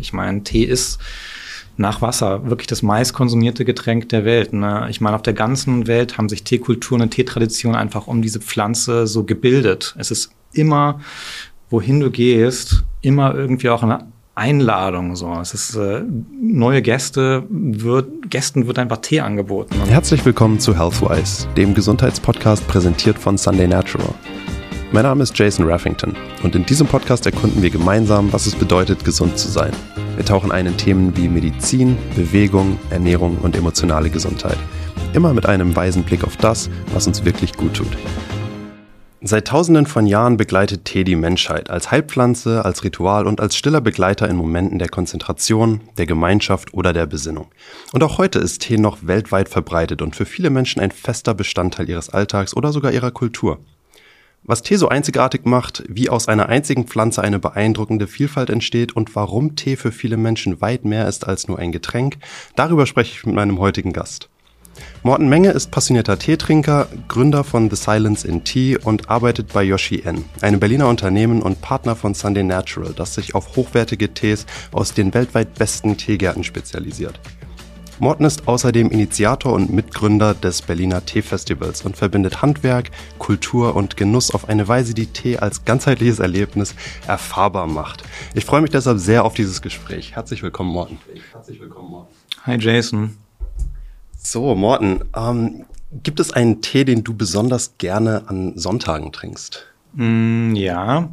Ich meine, Tee ist nach Wasser wirklich das meistkonsumierte Getränk der Welt. Ne? Ich meine, auf der ganzen Welt haben sich Teekulturen und Teetraditionen einfach um diese Pflanze so gebildet. Es ist immer, wohin du gehst, immer irgendwie auch eine Einladung. So. Es ist neue Gästen wird einfach Tee angeboten. Herzlich willkommen zu Healthwise, dem Gesundheitspodcast präsentiert von Sunday Natural. Mein Name ist Jason Raffington und in diesem Podcast erkunden wir gemeinsam, was es bedeutet, gesund zu sein. Wir tauchen ein in Themen wie Medizin, Bewegung, Ernährung und emotionale Gesundheit. Immer mit einem weisen Blick auf das, was uns wirklich gut tut. Seit Tausenden von Jahren begleitet Tee die Menschheit als Heilpflanze, als Ritual und als stiller Begleiter in Momenten der Konzentration, der Gemeinschaft oder der Besinnung. Und auch heute ist Tee noch weltweit verbreitet und für viele Menschen ein fester Bestandteil ihres Alltags oder sogar ihrer Kultur. Was Tee so einzigartig macht, wie aus einer einzigen Pflanze eine beeindruckende Vielfalt entsteht und warum Tee für viele Menschen weit mehr ist als nur ein Getränk, darüber spreche ich mit meinem heutigen Gast. Morten Menge ist passionierter Teetrinker, Gründer von The Silence in Tea und arbeitet bei Yoshi N, einem Berliner Unternehmen und Partner von Sunday Natural, das sich auf hochwertige Tees aus den weltweit besten Teegärten spezialisiert. Morten ist außerdem Initiator und Mitgründer des Berliner Teefestivals und verbindet Handwerk, Kultur und Genuss auf eine Weise, die Tee als ganzheitliches Erlebnis erfahrbar macht. Ich freue mich deshalb sehr auf dieses Gespräch. Herzlich willkommen, Morten. Hi, Jason. So, Morten, gibt es einen Tee, den du besonders gerne an Sonntagen trinkst? Ja,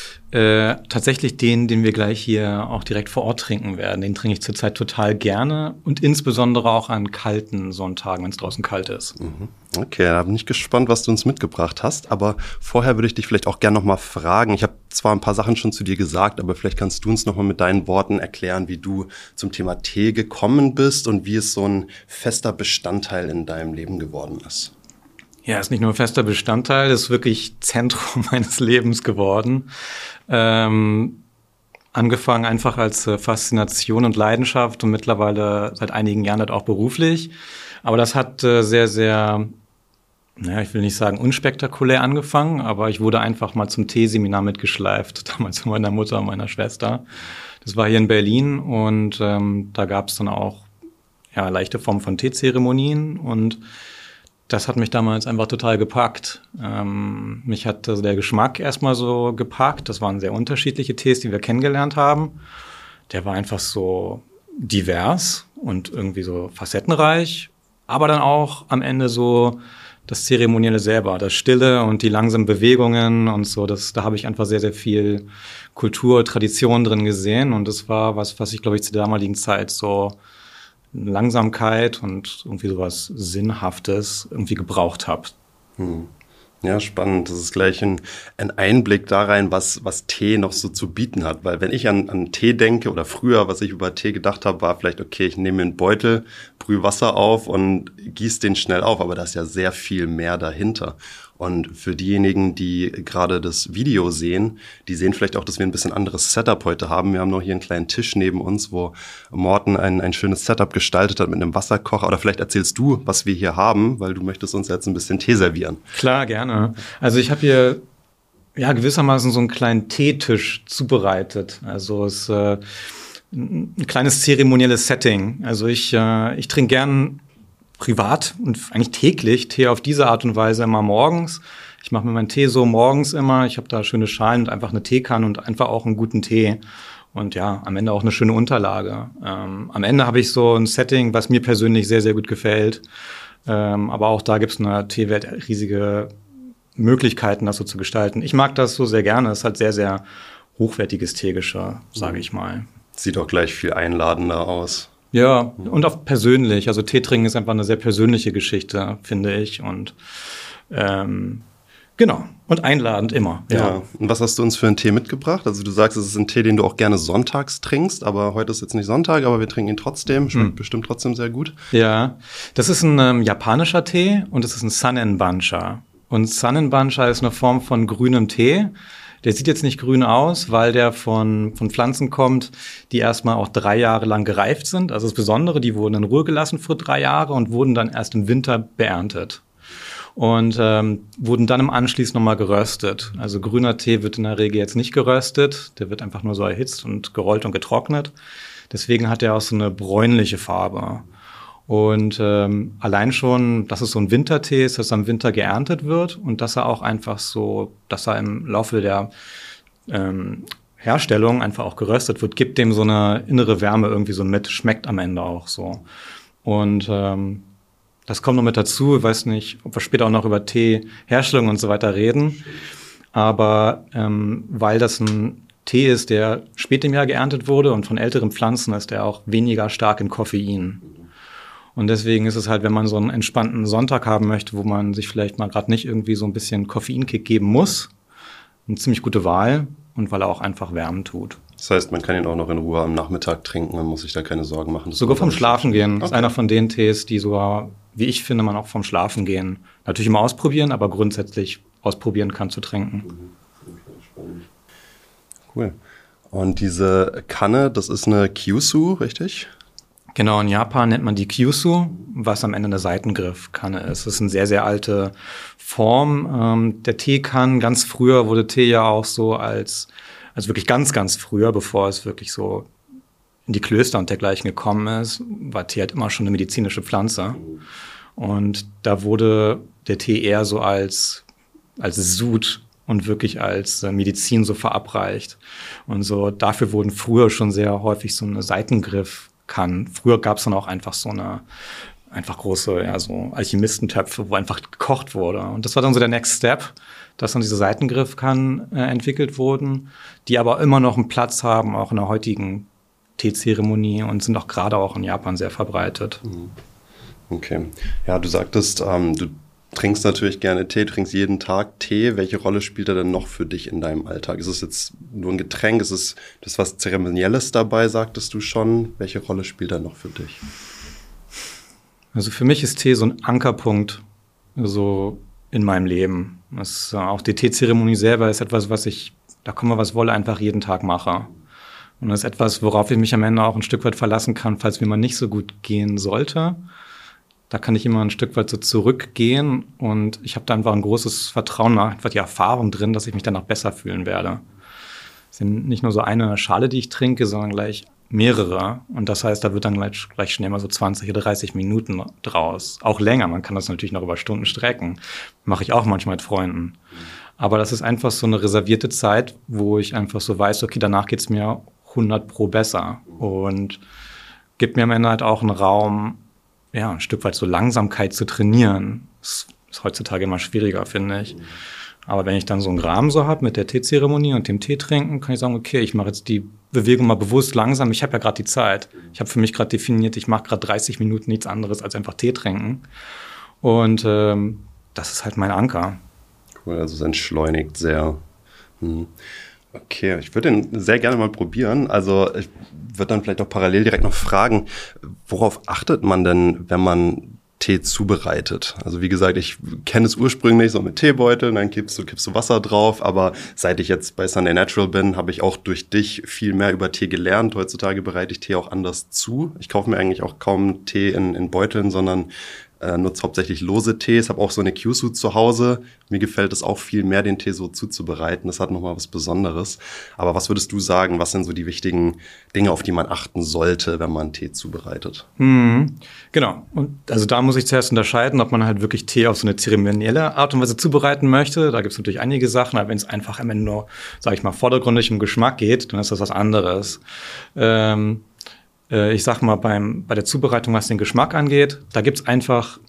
tatsächlich den wir gleich hier auch direkt vor Ort trinken werden. Den trinke ich zurzeit total gerne und insbesondere auch an kalten Sonntagen, wenn es draußen kalt ist. Okay, da bin ich gespannt, was du uns mitgebracht hast. Aber vorher würde ich dich vielleicht auch gerne noch mal fragen. Ich habe zwar ein paar Sachen schon zu dir gesagt, aber vielleicht kannst du uns noch mal mit deinen Worten erklären, wie du zum Thema Tee gekommen bist und wie es so ein fester Bestandteil in deinem Leben geworden ist. Ja, ist nicht nur ein fester Bestandteil, ist wirklich Zentrum meines Lebens geworden. Angefangen einfach als Faszination und Leidenschaft und mittlerweile seit einigen Jahren halt auch beruflich. Aber das hat sehr, sehr, ich will nicht sagen unspektakulär angefangen, aber ich wurde einfach mal zum Teeseminar mitgeschleift, damals von meiner Mutter und meiner Schwester. Das war hier in Berlin und da gab es dann auch leichte Formen von Teezeremonien und das hat mich damals einfach total gepackt. Mich hat der Geschmack erstmal so gepackt. Das waren sehr unterschiedliche Tees, die wir kennengelernt haben. Der war einfach so divers und irgendwie so facettenreich. Aber dann auch am Ende so das Zeremonielle selber, das Stille und die langsamen Bewegungen und so. Da habe ich einfach sehr, sehr viel Kultur, Tradition drin gesehen. Und das war was ich, glaube ich, zur damaligen Zeit so Langsamkeit und irgendwie sowas Sinnhaftes irgendwie gebraucht habe. Ja, spannend. Das ist gleich ein Einblick da rein, was Tee noch so zu bieten hat. Weil wenn ich an Tee denke oder früher, was ich über Tee gedacht habe, war vielleicht, okay, ich nehme einen Beutel, brühe Wasser auf und gieße den schnell auf. Aber da ist ja sehr viel mehr dahinter. Und für diejenigen, die gerade das Video sehen, die sehen vielleicht auch, dass wir ein bisschen anderes Setup heute haben. Wir haben noch hier einen kleinen Tisch neben uns, wo Morten ein schönes Setup gestaltet hat mit einem Wasserkocher. Oder vielleicht erzählst du, was wir hier haben, weil du möchtest uns jetzt ein bisschen Tee servieren. Klar, gerne. Also ich habe hier gewissermaßen so einen kleinen Teetisch zubereitet. Also es ist ein kleines zeremonielles Setting. Also ich trinke gern privat und eigentlich täglich Tee auf diese Art und Weise immer morgens. Ich mache mir meinen Tee so morgens immer. Ich habe da schöne Schalen und einfach eine Teekanne und einfach auch einen guten Tee. Und ja, am Ende auch eine schöne Unterlage. Am Ende habe ich so ein Setting, was mir persönlich sehr, sehr gut gefällt. Aber auch da gibt es in der Teewelt riesige Möglichkeiten, das so zu gestalten. Ich mag das so sehr gerne. Es ist halt sehr, sehr hochwertiges Teegeschirr, sage ich mal. Sieht auch gleich viel einladender aus. Ja, und auch persönlich. Also Tee trinken ist einfach eine sehr persönliche Geschichte, finde ich. Und genau. Und einladend immer. Ja. Und was hast du uns für einen Tee mitgebracht? Also du sagst, es ist ein Tee, den du auch gerne sonntags trinkst, aber heute ist jetzt nicht Sonntag, aber wir trinken ihn trotzdem. Schmeckt bestimmt trotzdem sehr gut. Ja, das ist ein japanischer Tee und es ist ein Sannen-Bancha. Und Sannen-Bancha ist eine Form von grünem Tee. Der sieht jetzt nicht grün aus, weil der von Pflanzen kommt, die erstmal auch 3 Jahre lang gereift sind. Also das Besondere, die wurden in Ruhe gelassen für 3 Jahre und wurden dann erst im Winter beerntet. und wurden dann im Anschluss nochmal geröstet. Also grüner Tee wird in der Regel jetzt nicht geröstet, der wird einfach nur so erhitzt und gerollt und getrocknet. Deswegen hat er auch so eine bräunliche Farbe. Und allein schon, dass es so ein Wintertee ist, dass er im Winter geerntet wird und dass er auch einfach so, dass er im Laufe der Herstellung einfach auch geröstet wird, gibt dem so eine innere Wärme irgendwie so mit, schmeckt am Ende auch so. Und das kommt noch mit dazu, ich weiß nicht, ob wir später auch noch über Teeherstellung und so weiter reden, aber weil das ein Tee ist, der spät im Jahr geerntet wurde und von älteren Pflanzen ist der auch weniger stark in Koffein. Und deswegen ist es halt, wenn man so einen entspannten Sonntag haben möchte, wo man sich vielleicht mal gerade nicht irgendwie so ein bisschen Koffeinkick geben muss, eine ziemlich gute Wahl und weil er auch einfach wärmen tut. Das heißt, man kann ihn auch noch in Ruhe am Nachmittag trinken, man muss sich da keine Sorgen machen. Sogar vom Schlafengehen. Okay. Das ist einer von den Tees, die sogar, wie ich finde, man auch vom Schlafengehen natürlich immer ausprobieren, aber grundsätzlich ausprobieren kann zu trinken. Cool. Und diese Kanne, das ist eine Kyushu, richtig? Genau, in Japan nennt man die Kyushu, was am Ende eine Seitengriffkanne ist. Das ist eine sehr, sehr alte Form der Teekannen. Ganz früher wurde Tee ja auch so also wirklich ganz, ganz früher, bevor es wirklich so in die Klöster und dergleichen gekommen ist, war Tee halt immer schon eine medizinische Pflanze. Und da wurde der Tee eher so als Sud und wirklich als Medizin so verabreicht. Und so dafür wurden früher schon sehr häufig so eine Seitengriffkannen. Früher gab es dann auch einfach so eine einfach große, ja, so Alchemistentöpfe, wo einfach gekocht wurde. Und das war dann so der Next Step, dass dann diese Seitengriffkannen entwickelt wurden, die aber immer noch einen Platz haben, auch in der heutigen Teezeremonie und sind auch gerade auch in Japan sehr verbreitet. Okay. Ja, du sagtest, du trinkst natürlich gerne Tee, trinkst jeden Tag Tee. Welche Rolle spielt er denn noch für dich in deinem Alltag? Ist es jetzt nur ein Getränk? Ist es das was Zeremonielles dabei, sagtest du schon? Welche Rolle spielt er noch für dich? Also für mich ist Tee so ein Ankerpunkt so in meinem Leben. Auch die Teezeremonie selber ist etwas, was ich, da komme was wolle, einfach jeden Tag mache. Und das ist etwas, worauf ich mich am Ende auch ein Stück weit verlassen kann, falls mir mal nicht so gut gehen sollte. Da kann ich immer ein Stück weit so zurückgehen und ich habe da einfach ein großes Vertrauen, einfach die Erfahrung drin, dass ich mich danach besser fühlen werde. Es sind nicht nur so eine Schale, die ich trinke, sondern gleich mehrere. Und das heißt, da wird dann gleich schnell mal so 20 oder 30 Minuten draus. Auch länger, man kann das natürlich noch über Stunden strecken. Mache ich auch manchmal mit Freunden. Aber das ist einfach so eine reservierte Zeit, wo ich einfach so weiß, okay, danach geht's mir 100% besser. Und gibt mir am Ende halt auch einen Raum, ja, ein Stück weit so Langsamkeit zu trainieren. Das ist heutzutage immer schwieriger, finde ich. Aber wenn ich dann so einen Rahmen so habe mit der Teezeremonie und dem Tee trinken, kann ich sagen, okay, ich mache jetzt die Bewegung mal bewusst langsam. Ich habe ja gerade die Zeit. Ich habe für mich gerade definiert, ich mache gerade 30 Minuten nichts anderes als einfach Tee trinken. Und das ist halt mein Anker. Cool, also es entschleunigt sehr. Okay, ich würde den sehr gerne mal probieren. Also ich würde dann vielleicht auch parallel direkt noch fragen, worauf achtet man denn, wenn man Tee zubereitet? Also wie gesagt, ich kenne es ursprünglich so mit Teebeuteln, dann kippst du Wasser drauf, aber seit ich jetzt bei Sunday Natural bin, habe ich auch durch dich viel mehr über Tee gelernt. Heutzutage bereite ich Tee auch anders zu. Ich kaufe mir eigentlich auch kaum Tee in Beuteln, sondern nutze hauptsächlich lose Tees, habe auch so eine Kyushu zu Hause. Mir gefällt es auch viel mehr, den Tee so zuzubereiten. Das hat nochmal was Besonderes. Aber was würdest du sagen, was sind so die wichtigen Dinge, auf die man achten sollte, wenn man Tee zubereitet? Genau. Und also da muss ich zuerst unterscheiden, ob man halt wirklich Tee auf so eine zeremonielle Art und Weise zubereiten möchte. Da gibt es natürlich einige Sachen, aber wenn es einfach am Ende nur, sage ich mal, vordergründig um Geschmack geht, dann ist das was anderes. Ich sag mal, bei der Zubereitung, was den Geschmack angeht, da gibt's einfach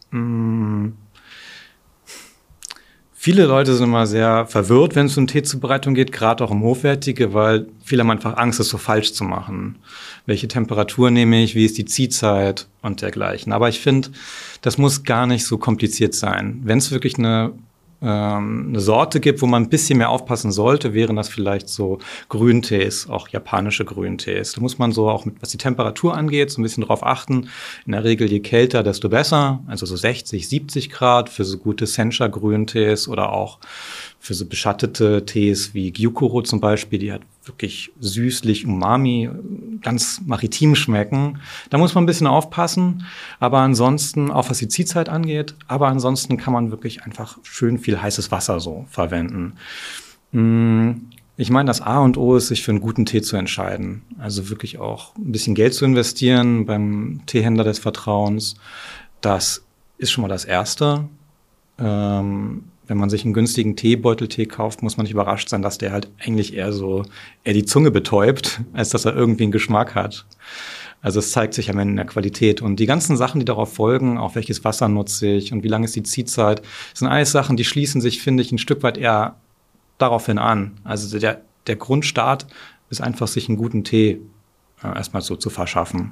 viele Leute sind immer sehr verwirrt, wenn es um Teezubereitung geht, gerade auch um hochwertige, weil viele haben einfach Angst, es so falsch zu machen. Welche Temperatur nehme ich, wie ist die Ziehzeit und dergleichen. Aber ich finde, das muss gar nicht so kompliziert sein. Wenn es wirklich eine Sorte gibt, wo man ein bisschen mehr aufpassen sollte, wären das vielleicht so Grüntees, auch japanische Grüntees. Da muss man so auch, was die Temperatur angeht, so ein bisschen drauf achten. In der Regel, je kälter, desto besser. Also so 60, 70 Grad für so gute Sencha-Grüntees oder auch für so beschattete Tees wie Gyokuro zum Beispiel, die halt wirklich süßlich, umami, ganz maritim schmecken. Da muss man ein bisschen aufpassen, aber ansonsten, auch was die Ziehzeit angeht, aber ansonsten kann man wirklich einfach schön viel heißes Wasser so verwenden. Ich meine, das A und O ist, sich für einen guten Tee zu entscheiden. Also wirklich auch ein bisschen Geld zu investieren beim Teehändler des Vertrauens. Das ist schon mal das Erste. Wenn man sich einen günstigen Teebeuteltee kauft, muss man nicht überrascht sein, dass der halt eigentlich eher die Zunge betäubt, als dass er irgendwie einen Geschmack hat. Also es zeigt sich am Ende in der Qualität. Und die ganzen Sachen, die darauf folgen, auch welches Wasser nutze ich und wie lange ist die Ziehzeit, sind alles Sachen, die schließen sich, finde ich, ein Stück weit eher daraufhin an. Also der Grundstart ist einfach, sich einen guten Tee erstmal so zu verschaffen.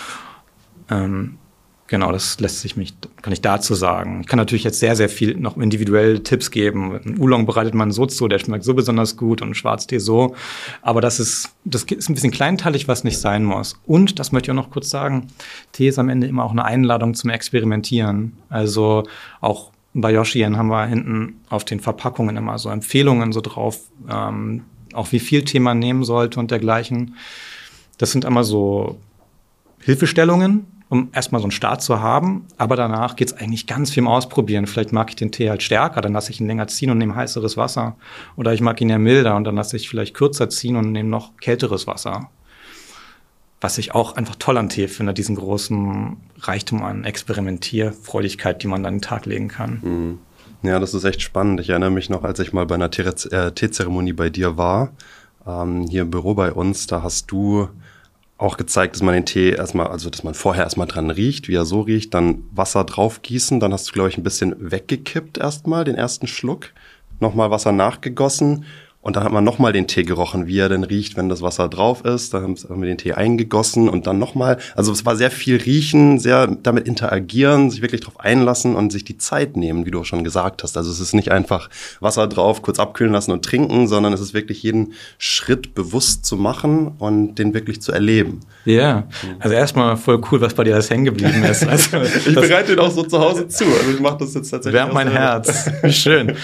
Genau, das kann ich dazu sagen. Ich kann natürlich jetzt sehr, sehr viel noch individuelle Tipps geben. Einen Oolong bereitet man so, der schmeckt so besonders gut und einen Schwarztee so. Aber das ist ein bisschen kleinteilig, was nicht sein muss. Und, das möchte ich auch noch kurz sagen, Tee ist am Ende immer auch eine Einladung zum Experimentieren. Also auch bei Yoshien haben wir hinten auf den Verpackungen immer so Empfehlungen so drauf, auch wie viel Tee man nehmen sollte und dergleichen. Das sind immer so Hilfestellungen, um erstmal so einen Start zu haben. Aber danach geht's eigentlich ganz viel im Ausprobieren. Vielleicht mag ich den Tee halt stärker, dann lasse ich ihn länger ziehen und nehme heißeres Wasser. Oder ich mag ihn ja milder und dann lasse ich vielleicht kürzer ziehen und nehme noch kälteres Wasser. Was ich auch einfach toll an Tee finde, diesen großen Reichtum an Experimentierfreudigkeit, die man dann an den Tag legen kann. Ja, das ist echt spannend. Ich erinnere mich noch, als ich mal bei einer Teezeremonie bei dir war, hier im Büro bei uns, da hast du auch gezeigt, dass man den Tee erstmal, also dass man vorher erstmal dran riecht, wie er so riecht, dann Wasser drauf gießen, dann hast du, glaube ich, ein bisschen weggekippt erstmal, den ersten Schluck, nochmal Wasser nachgegossen und dann hat man nochmal den Tee gerochen, wie er denn riecht, wenn das Wasser drauf ist. Dann haben wir den Tee eingegossen und dann nochmal, also es war sehr viel riechen, sehr damit interagieren, sich wirklich drauf einlassen und sich die Zeit nehmen, wie du auch schon gesagt hast. Also es ist nicht einfach Wasser drauf, kurz abkühlen lassen und trinken, sondern es ist wirklich jeden Schritt bewusst zu machen und den wirklich zu erleben. Ja, also erstmal voll cool, was bei dir alles hängen geblieben ist. Also, ich bereite den auch so zu Hause zu, also ich mache das jetzt tatsächlich. Wärmt mein Herz, wie schön.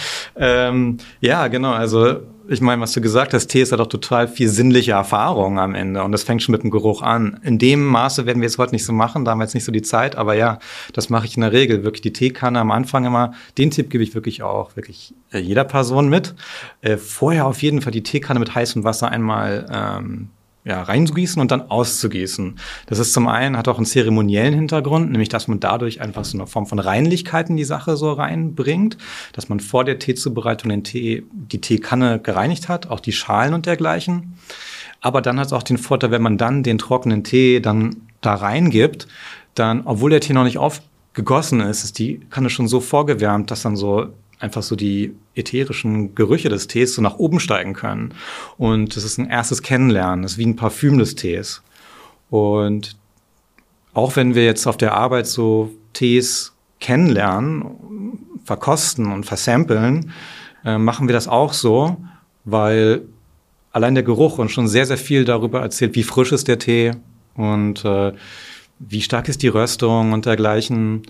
Ja, genau, also ich meine, was du gesagt hast, Tee ist ja doch total viel sinnliche Erfahrung am Ende und das fängt schon mit dem Geruch an. In dem Maße werden wir jetzt heute nicht so machen, da haben wir jetzt nicht so die Zeit, aber ja, das mache ich in der Regel. Wirklich die Teekanne am Anfang immer, den Tipp gebe ich wirklich jeder Person mit. Vorher auf jeden Fall die Teekanne mit heißem Wasser einmal reingießen und dann auszugießen. Das ist zum einen, hat auch einen zeremoniellen Hintergrund, nämlich dass man dadurch einfach so eine Form von Reinlichkeit in die Sache so reinbringt, dass man vor der Teezubereitung die Teekanne gereinigt hat, auch die Schalen und dergleichen. Aber dann hat es auch den Vorteil, wenn man dann den trockenen Tee dann da reingibt, dann, obwohl der Tee noch nicht aufgegossen ist die Kanne schon so vorgewärmt, dass dann so einfach so die ätherischen Gerüche des Tees so nach oben steigen können. Und das ist ein erstes Kennenlernen. Das ist wie ein Parfüm des Tees. Und auch wenn wir jetzt auf der Arbeit so Tees kennenlernen, verkosten und versamplen, machen wir das auch so, weil allein der Geruch uns schon sehr, sehr viel darüber erzählt, wie frisch ist der Tee und wie stark ist die Röstung und dergleichen,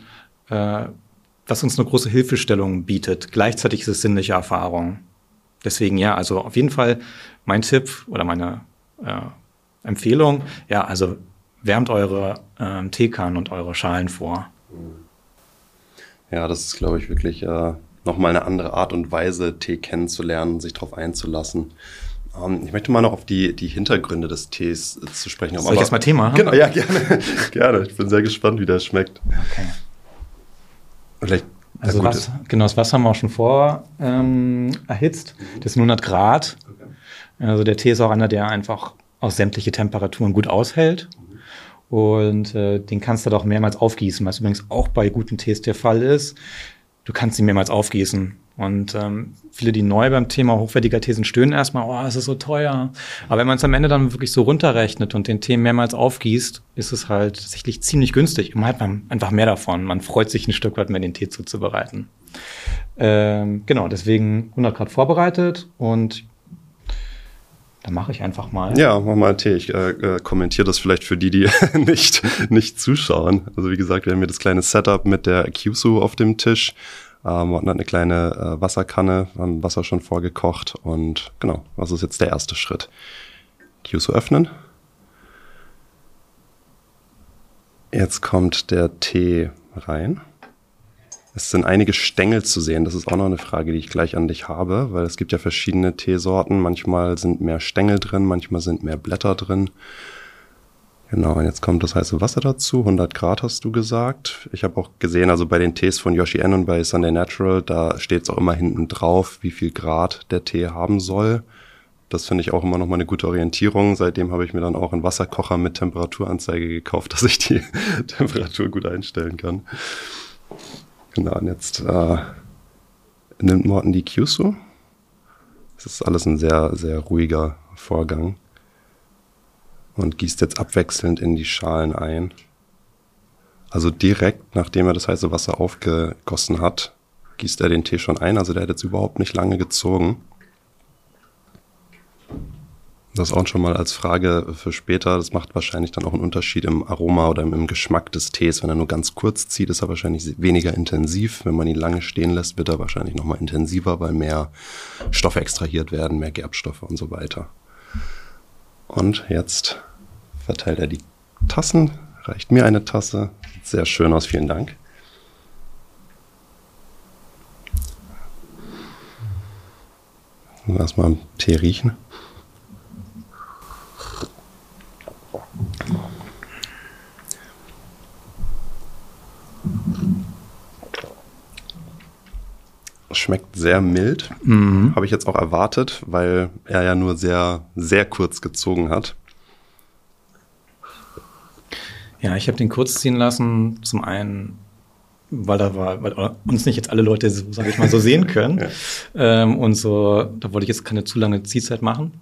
was uns eine große Hilfestellung bietet. Gleichzeitig ist es sinnliche Erfahrung. Deswegen ja, also auf jeden Fall mein Tipp oder meine Empfehlung, ja, also wärmt eure Teekannen und eure Schalen vor. Ja, das ist, glaube ich, wirklich nochmal eine andere Art und Weise, Tee kennenzulernen, sich darauf einzulassen. Ich möchte mal noch auf die Hintergründe des Tees zu sprechen kommen. Soll ich erstmal Thema haben? Genau, ja, gerne. Gerne. Ich bin sehr gespannt, wie das schmeckt. Okay. Vielleicht, also das Wasser haben wir auch schon erhitzt. Das sind 100 Grad. Okay. Also der Tee ist auch einer, der einfach aus sämtliche Temperaturen gut aushält. Und den kannst du doch mehrmals aufgießen, was übrigens auch bei guten Tees der Fall ist. Du kannst ihn mehrmals aufgießen. Und viele, die neu beim Thema hochwertiger Tee sind, stöhnen erstmal, oh, es ist so teuer. Aber wenn man es am Ende dann wirklich so runterrechnet und den Tee mehrmals aufgießt, ist es halt tatsächlich ziemlich günstig. Und man hat einfach mehr davon. Man freut sich ein Stück weit mehr, den Tee zuzubereiten. Genau, deswegen 100 Grad vorbereitet und dann mache ich einfach mal. Ja, mach mal Tee. Ich kommentiere das vielleicht für die nicht zuschauen. Also wie gesagt, wir haben hier das kleine Setup mit der Kyusu auf dem Tisch. Morten hat eine kleine Wasserkanne, haben Wasser schon vorgekocht und genau, was ist jetzt der erste Schritt? Kyusu öffnen. Jetzt kommt der Tee rein. Es sind einige Stängel zu sehen. Das ist auch noch eine Frage, die ich gleich an dich habe, weil es gibt ja verschiedene Teesorten. Manchmal sind mehr Stängel drin, manchmal sind mehr Blätter drin. Genau, und jetzt kommt das heiße Wasser dazu. 100 Grad hast du gesagt. Ich habe auch gesehen, also bei den Tees von Yoshi N und bei Sunday Natural, da steht es auch immer hinten drauf, wie viel Grad der Tee haben soll. Das finde ich auch immer noch mal eine gute Orientierung. Seitdem habe ich mir dann auch einen Wasserkocher mit Temperaturanzeige gekauft, dass ich die Temperatur gut einstellen kann. Genau, und jetzt nimmt Morten die Kyusu. Das ist alles ein sehr, sehr ruhiger Vorgang. Und gießt jetzt abwechselnd in die Schalen ein. Also direkt, nachdem er das heiße Wasser aufgegossen hat, gießt er den Tee schon ein. Also der hat jetzt überhaupt nicht lange gezogen. Das auch schon mal als Frage für später. Das macht wahrscheinlich dann auch einen Unterschied im Aroma oder im Geschmack des Tees. Wenn er nur ganz kurz zieht, ist er wahrscheinlich weniger intensiv. Wenn man ihn lange stehen lässt, wird er wahrscheinlich nochmal intensiver, weil mehr Stoffe extrahiert werden, mehr Gerbstoffe und so weiter. Und jetzt verteilt er die Tassen. Reicht mir eine Tasse. Sieht sehr schön aus, vielen Dank. Erstmal am Tee riechen. Schmeckt sehr mild. Habe ich jetzt auch erwartet, weil er ja nur sehr, sehr kurz gezogen hat. Ja, ich habe den kurz ziehen lassen. Zum einen, weil uns nicht jetzt alle Leute, sage ich mal, so sehen können. Ja. Und so, da wollte ich jetzt keine zu lange Ziehzeit machen.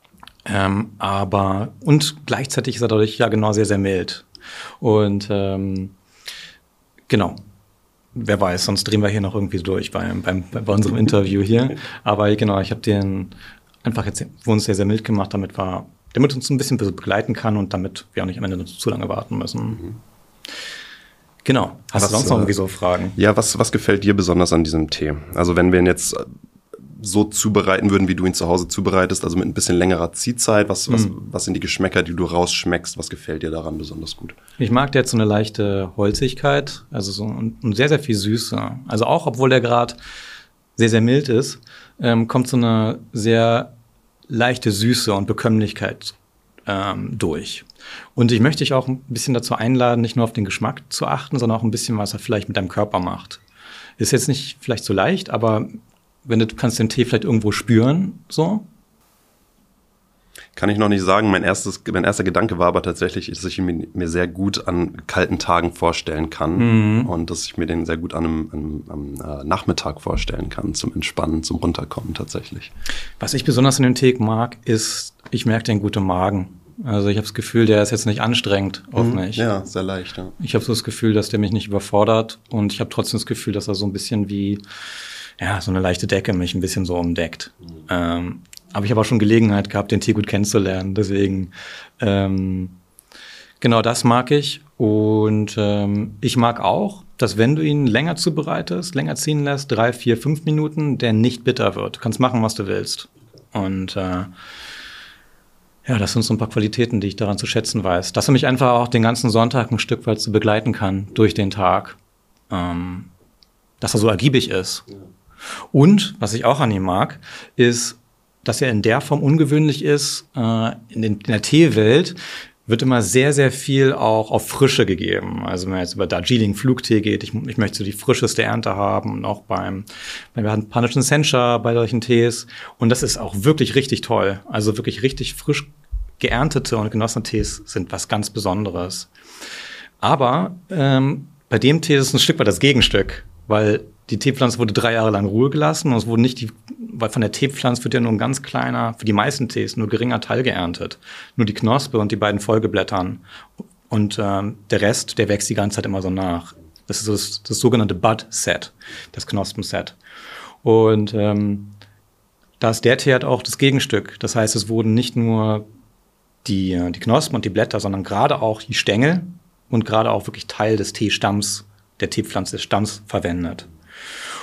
Und gleichzeitig ist er dadurch ja genau sehr, sehr mild. Und genau. Wer weiß, sonst drehen wir hier noch irgendwie durch bei unserem Interview hier. Aber genau, ich habe den einfach jetzt für uns sehr, sehr mild gemacht, damit uns ein bisschen begleiten kann und damit wir auch nicht am Ende zu lange warten müssen. Genau. Hast du sonst noch irgendwie so Fragen? Ja, was gefällt dir besonders an diesem Tee? Also wenn wir ihn jetzt so zubereiten würden, wie du ihn zu Hause zubereitest, also mit ein bisschen längerer Ziehzeit, was sind die Geschmäcker, die du rausschmeckst, was gefällt dir daran besonders gut? Ich mag der jetzt so eine leichte Holzigkeit, also so und sehr, sehr viel Süße. Also auch, obwohl der gerade sehr, sehr mild ist, kommt so eine sehr leichte Süße und Bekömmlichkeit durch. Und ich möchte dich auch ein bisschen dazu einladen, nicht nur auf den Geschmack zu achten, sondern auch ein bisschen, was er vielleicht mit deinem Körper macht. Ist jetzt nicht vielleicht so leicht, aber du kannst den Tee vielleicht irgendwo spüren, so? Kann ich noch nicht sagen. Mein erster Gedanke war aber tatsächlich, dass ich ihn mir sehr gut an kalten Tagen vorstellen kann und dass ich mir den sehr gut am Nachmittag vorstellen kann, zum Entspannen, zum Runterkommen tatsächlich. Was ich besonders in dem Tee mag, ist, ich merke den guten Magen. Also ich habe das Gefühl, der ist jetzt nicht anstrengend auf mich. Ja, sehr leicht. Ja. Ich habe so das Gefühl, dass der mich nicht überfordert und ich habe trotzdem das Gefühl, dass er so ein bisschen wie so eine leichte Decke mich ein bisschen so umdeckt. Aber ich habe auch schon Gelegenheit gehabt, den Tee gut kennenzulernen. Deswegen, genau das mag ich. Und ich mag auch, dass wenn du ihn länger zubereitest, länger ziehen lässt, 3, 4, 5 Minuten, der nicht bitter wird. Du kannst machen, was du willst. Und das sind so ein paar Qualitäten, die ich daran zu schätzen weiß. Dass er mich einfach auch den ganzen Sonntag ein Stück weit so begleiten kann durch den Tag. Dass er so ergiebig ist. Ja. Und, was ich auch an ihm mag, ist, dass er in der Form ungewöhnlich ist. In der Teewelt wird immer sehr, sehr viel auch auf Frische gegeben. Also wenn man jetzt über Darjeeling-Flugtee geht, ich möchte so die frischeste Ernte haben. Und auch beim japanischen Sencha, bei solchen Tees. Und das ist auch wirklich richtig toll. Also wirklich richtig frisch geerntete und genossene Tees sind was ganz Besonderes. Aber bei dem Tee ist es ein Stück weit das Gegenstück. Weil die Teepflanze wurde 3 Jahre lang Ruhe gelassen und es wurde weil von der Teepflanze wird ja nur ein ganz kleiner, für die meisten Tees, nur geringer Teil geerntet. Nur die Knospe und die beiden Folgeblättern. Und der Rest, der wächst die ganze Zeit immer so nach. Das ist das sogenannte Bud-Set, das Knospenset. Und da ist der Tee halt auch das Gegenstück. Das heißt, es wurden nicht nur die Knospen und die Blätter, sondern gerade auch die Stängel und gerade auch wirklich Teil des Teestamms, der Teepflanze des Stamms verwendet.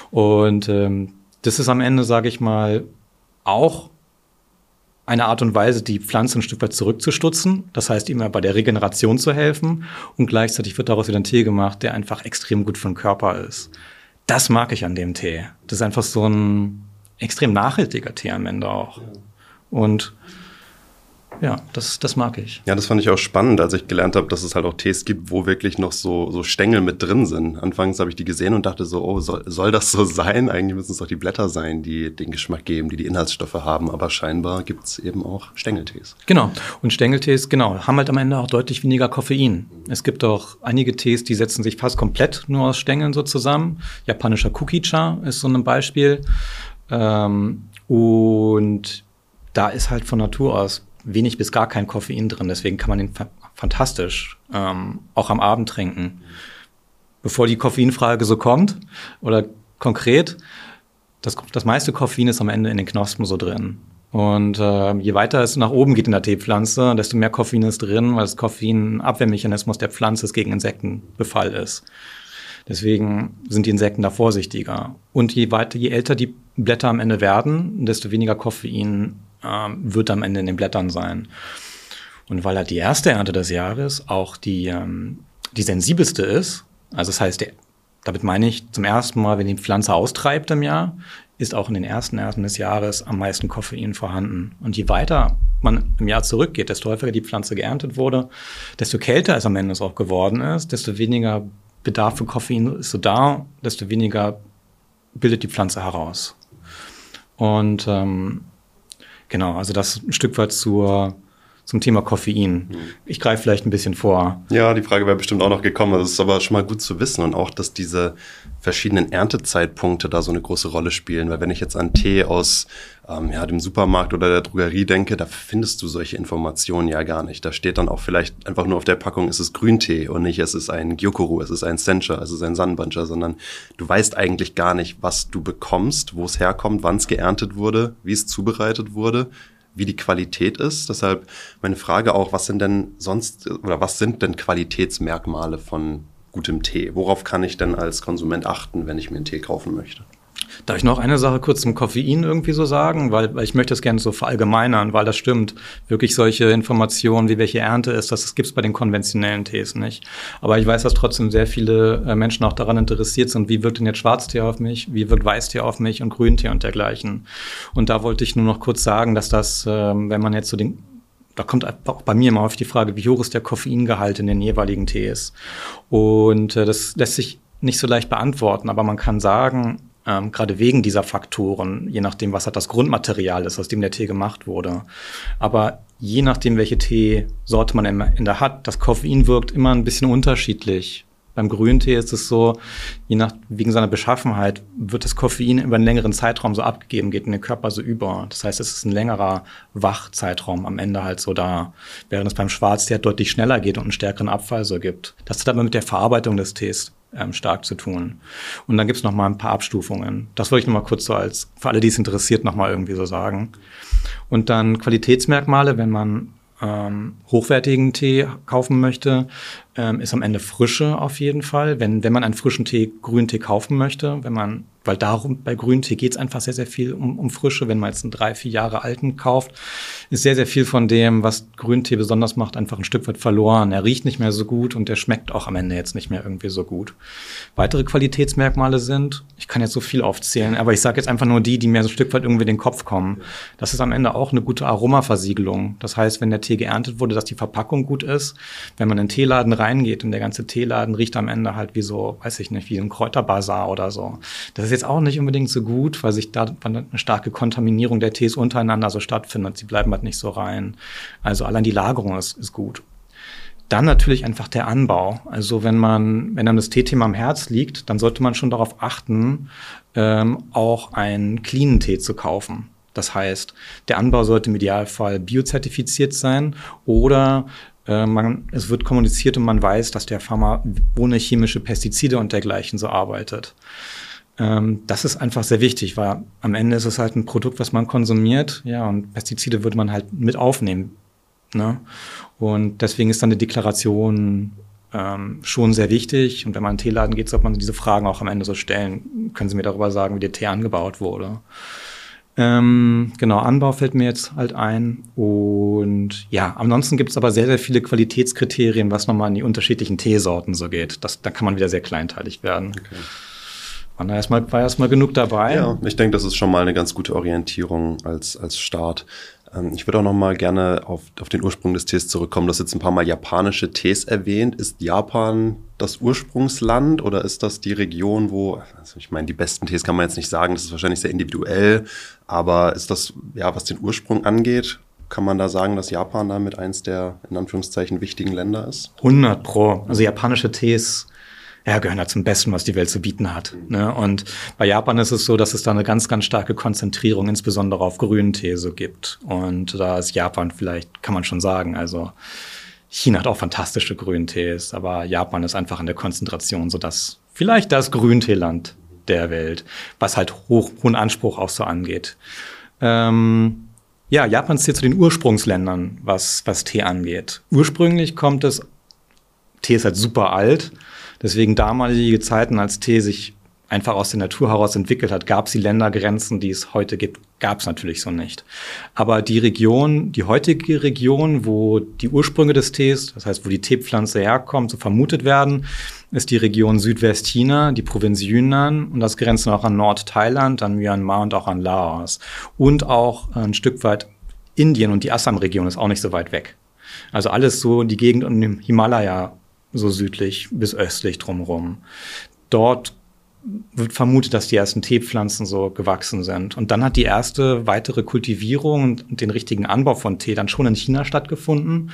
Und das ist am Ende, sage ich mal, auch eine Art und Weise, die Pflanze ein Stück weit zurückzustutzen. Das heißt, ihm bei der Regeneration zu helfen. Und gleichzeitig wird daraus wieder ein Tee gemacht, der einfach extrem gut für den Körper ist. Das mag ich an dem Tee. Das ist einfach so ein extrem nachhaltiger Tee am Ende auch. Ja. Und ja, das mag ich. Ja, das fand ich auch spannend, als ich gelernt habe, dass es halt auch Tees gibt, wo wirklich noch so Stängel mit drin sind. Anfangs habe ich die gesehen und dachte so, oh, soll das so sein? Eigentlich müssen es doch die Blätter sein, die den Geschmack geben, die Inhaltsstoffe haben. Aber scheinbar gibt es eben auch Stängeltees. Genau. Und Stängeltees, haben halt am Ende auch deutlich weniger Koffein. Es gibt auch einige Tees, die setzen sich fast komplett nur aus Stängeln so zusammen. Japanischer Cookie-Cha ist so ein Beispiel. Und da ist halt von Natur aus wenig bis gar kein Koffein drin. Deswegen kann man den fantastisch auch am Abend trinken. Bevor die Koffeinfrage so kommt, oder konkret, das meiste Koffein ist am Ende in den Knospen so drin. Und je weiter es nach oben geht in der Teepflanze, desto mehr Koffein ist drin, weil das Koffein ein Abwehrmechanismus der Pflanze ist gegen Insektenbefall ist. Deswegen sind die Insekten da vorsichtiger. Und je älter die Blätter am Ende werden, desto weniger Koffein wird am Ende in den Blättern sein. Und weil halt die erste Ernte des Jahres auch die sensibelste ist, also das heißt, damit meine ich zum ersten Mal, wenn die Pflanze austreibt im Jahr, ist auch in den ersten Ernten des Jahres am meisten Koffein vorhanden. Und je weiter man im Jahr zurückgeht, desto häufiger die Pflanze geerntet wurde, desto kälter es am Ende auch geworden ist, desto weniger Bedarf für Koffein ist so da, desto weniger bildet die Pflanze heraus. Und genau, also das ein Stück weit zum Thema Koffein. Ich greife vielleicht ein bisschen vor. Ja, die Frage wäre bestimmt auch noch gekommen. Das ist aber schon mal gut zu wissen. Und auch, dass diese verschiedenen Erntezeitpunkte da so eine große Rolle spielen. Weil wenn ich jetzt an Tee aus dem Supermarkt oder der Drogerie denke, da findest du solche Informationen ja gar nicht. Da steht dann auch vielleicht einfach nur auf der Packung, es ist Grüntee und nicht, es ist ein Gyokuru, es ist ein Sencha, es ist ein Sanbancha, sondern du weißt eigentlich gar nicht, was du bekommst, wo es herkommt, wann es geerntet wurde, wie es zubereitet wurde, wie die Qualität ist. Deshalb meine Frage auch, was sind denn Qualitätsmerkmale von gutem Tee? Worauf kann ich denn als Konsument achten, wenn ich mir einen Tee kaufen möchte? Darf ich noch eine Sache kurz zum Koffein irgendwie so sagen? Weil ich möchte das gerne so verallgemeinern, weil das stimmt. Wirklich solche Informationen, wie welche Ernte ist, das gibt's bei den konventionellen Tees nicht. Aber ich weiß, dass trotzdem sehr viele Menschen auch daran interessiert sind, wie wirkt denn jetzt Schwarztee auf mich, wie wirkt Weißtee auf mich und Grüntee und dergleichen. Und da wollte ich nur noch kurz sagen, dass das, wenn man jetzt so da kommt auch bei mir immer häufig die Frage, wie hoch ist der Koffeingehalt in den jeweiligen Tees? Und das lässt sich nicht so leicht beantworten, aber man kann sagen, gerade wegen dieser Faktoren, je nachdem, was halt das Grundmaterial ist, aus dem der Tee gemacht wurde. Aber je nachdem, welche Teesorte man in der hat, das Koffein wirkt immer ein bisschen unterschiedlich. Beim Grüntee ist es so, wegen seiner Beschaffenheit wird das Koffein über einen längeren Zeitraum so abgegeben, geht in den Körper so über. Das heißt, es ist ein längerer Wachzeitraum am Ende halt so da, während es beim Schwarztee halt deutlich schneller geht und einen stärkeren Abfall so gibt. Das hat aber mit der Verarbeitung des Tees stark zu tun. Und dann gibt's noch mal ein paar Abstufungen. Das wollte ich noch mal kurz so für alle, die es interessiert, noch mal irgendwie so sagen. Und dann Qualitätsmerkmale, wenn man hochwertigen Tee kaufen möchte, ist am Ende Frische auf jeden Fall. Wenn man einen frischen Grüntee kaufen möchte, weil bei Grüntee geht es einfach sehr, sehr viel um Frische. Wenn man jetzt einen 3-4 Jahre alten kauft, ist sehr, sehr viel von dem, was Grüntee besonders macht, einfach ein Stück weit verloren. Er riecht nicht mehr so gut und der schmeckt auch am Ende jetzt nicht mehr irgendwie so gut. Weitere Qualitätsmerkmale sind, ich kann jetzt so viel aufzählen, aber ich sage jetzt einfach nur die mir so ein Stück weit irgendwie in den Kopf kommen. Das ist am Ende auch eine gute Aromaversiegelung. Das heißt, wenn der Tee geerntet wurde, dass die Verpackung gut ist. Wenn man in den Teeladen reingeht und der ganze Teeladen riecht am Ende halt wie so, weiß ich nicht, wie ein Kräuterbazar oder so. Das ist jetzt auch nicht unbedingt so gut, weil sich da eine starke Kontaminierung der Tees untereinander so stattfindet. Sie bleiben halt nicht so rein. Also allein die Lagerung ist gut. Dann natürlich einfach der Anbau. Also wenn einem das Teethema am Herz liegt, dann sollte man schon darauf achten, auch einen cleanen Tee zu kaufen. Das heißt, der Anbau sollte im Idealfall biozertifiziert sein oder es wird kommuniziert und man weiß, dass der Farmer ohne chemische Pestizide und dergleichen so arbeitet. Das ist einfach sehr wichtig, weil am Ende ist es halt ein Produkt, was man konsumiert, ja, und Pestizide würde man halt mit aufnehmen, ne? Und deswegen ist dann eine Deklaration schon sehr wichtig. Und wenn man in den Teeladen geht, sollte man diese Fragen auch am Ende so stellen. Können Sie mir darüber sagen, wie der Tee angebaut wurde? Genau, Anbau fällt mir jetzt halt ein. Und ja, ansonsten gibt es aber sehr, sehr viele Qualitätskriterien, was nochmal in die unterschiedlichen Teesorten so geht. Da kann man wieder sehr kleinteilig werden. Okay. War erstmal genug dabei. Ja, ich denke, das ist schon mal eine ganz gute Orientierung als Start. Ich würde auch noch mal gerne auf den Ursprung des Tees zurückkommen. Du hast jetzt ein paar Mal japanische Tees erwähnt. Ist Japan das Ursprungsland oder ist das die Region, wo, also ich meine, die besten Tees kann man jetzt nicht sagen, das ist wahrscheinlich sehr individuell, aber ist das, ja, was den Ursprung angeht, kann man da sagen, dass Japan damit eins der, in Anführungszeichen, wichtigen Länder ist? 100%. Also japanische Tees gehören halt zum Besten, was die Welt zu bieten hat. Ne? Und bei Japan ist es so, dass es da eine ganz, ganz starke Konzentrierung, insbesondere auf grünen Tee, so gibt. Und da ist Japan vielleicht, kann man schon sagen, also China hat auch fantastische Grüntees, aber Japan ist einfach in der Konzentration so dass vielleicht das Grünteeland der Welt, was halt hohen Anspruch auch so angeht. Japan zählt zu den Ursprungsländern, was Tee angeht. Ursprünglich Tee ist halt super alt. Deswegen damalige Zeiten, als Tee sich einfach aus der Natur heraus entwickelt hat, gab es die Ländergrenzen, die es heute gibt, gab es natürlich so nicht. Aber die heutige Region, wo die Ursprünge des Tees, das heißt, wo die Teepflanze herkommt, so vermutet werden, ist die Region Südwestchina, die Provinz Yunnan, und das grenzt auch an Nordthailand, an Myanmar und auch an Laos. Und auch ein Stück weit Indien und die Assam-Region ist auch nicht so weit weg. Also alles so die Gegend um den Himalaya, so südlich bis östlich drumherum. Dort wird vermutet, dass die ersten Teepflanzen so gewachsen sind. Und dann hat die erste weitere Kultivierung und den richtigen Anbau von Tee dann schon in China stattgefunden.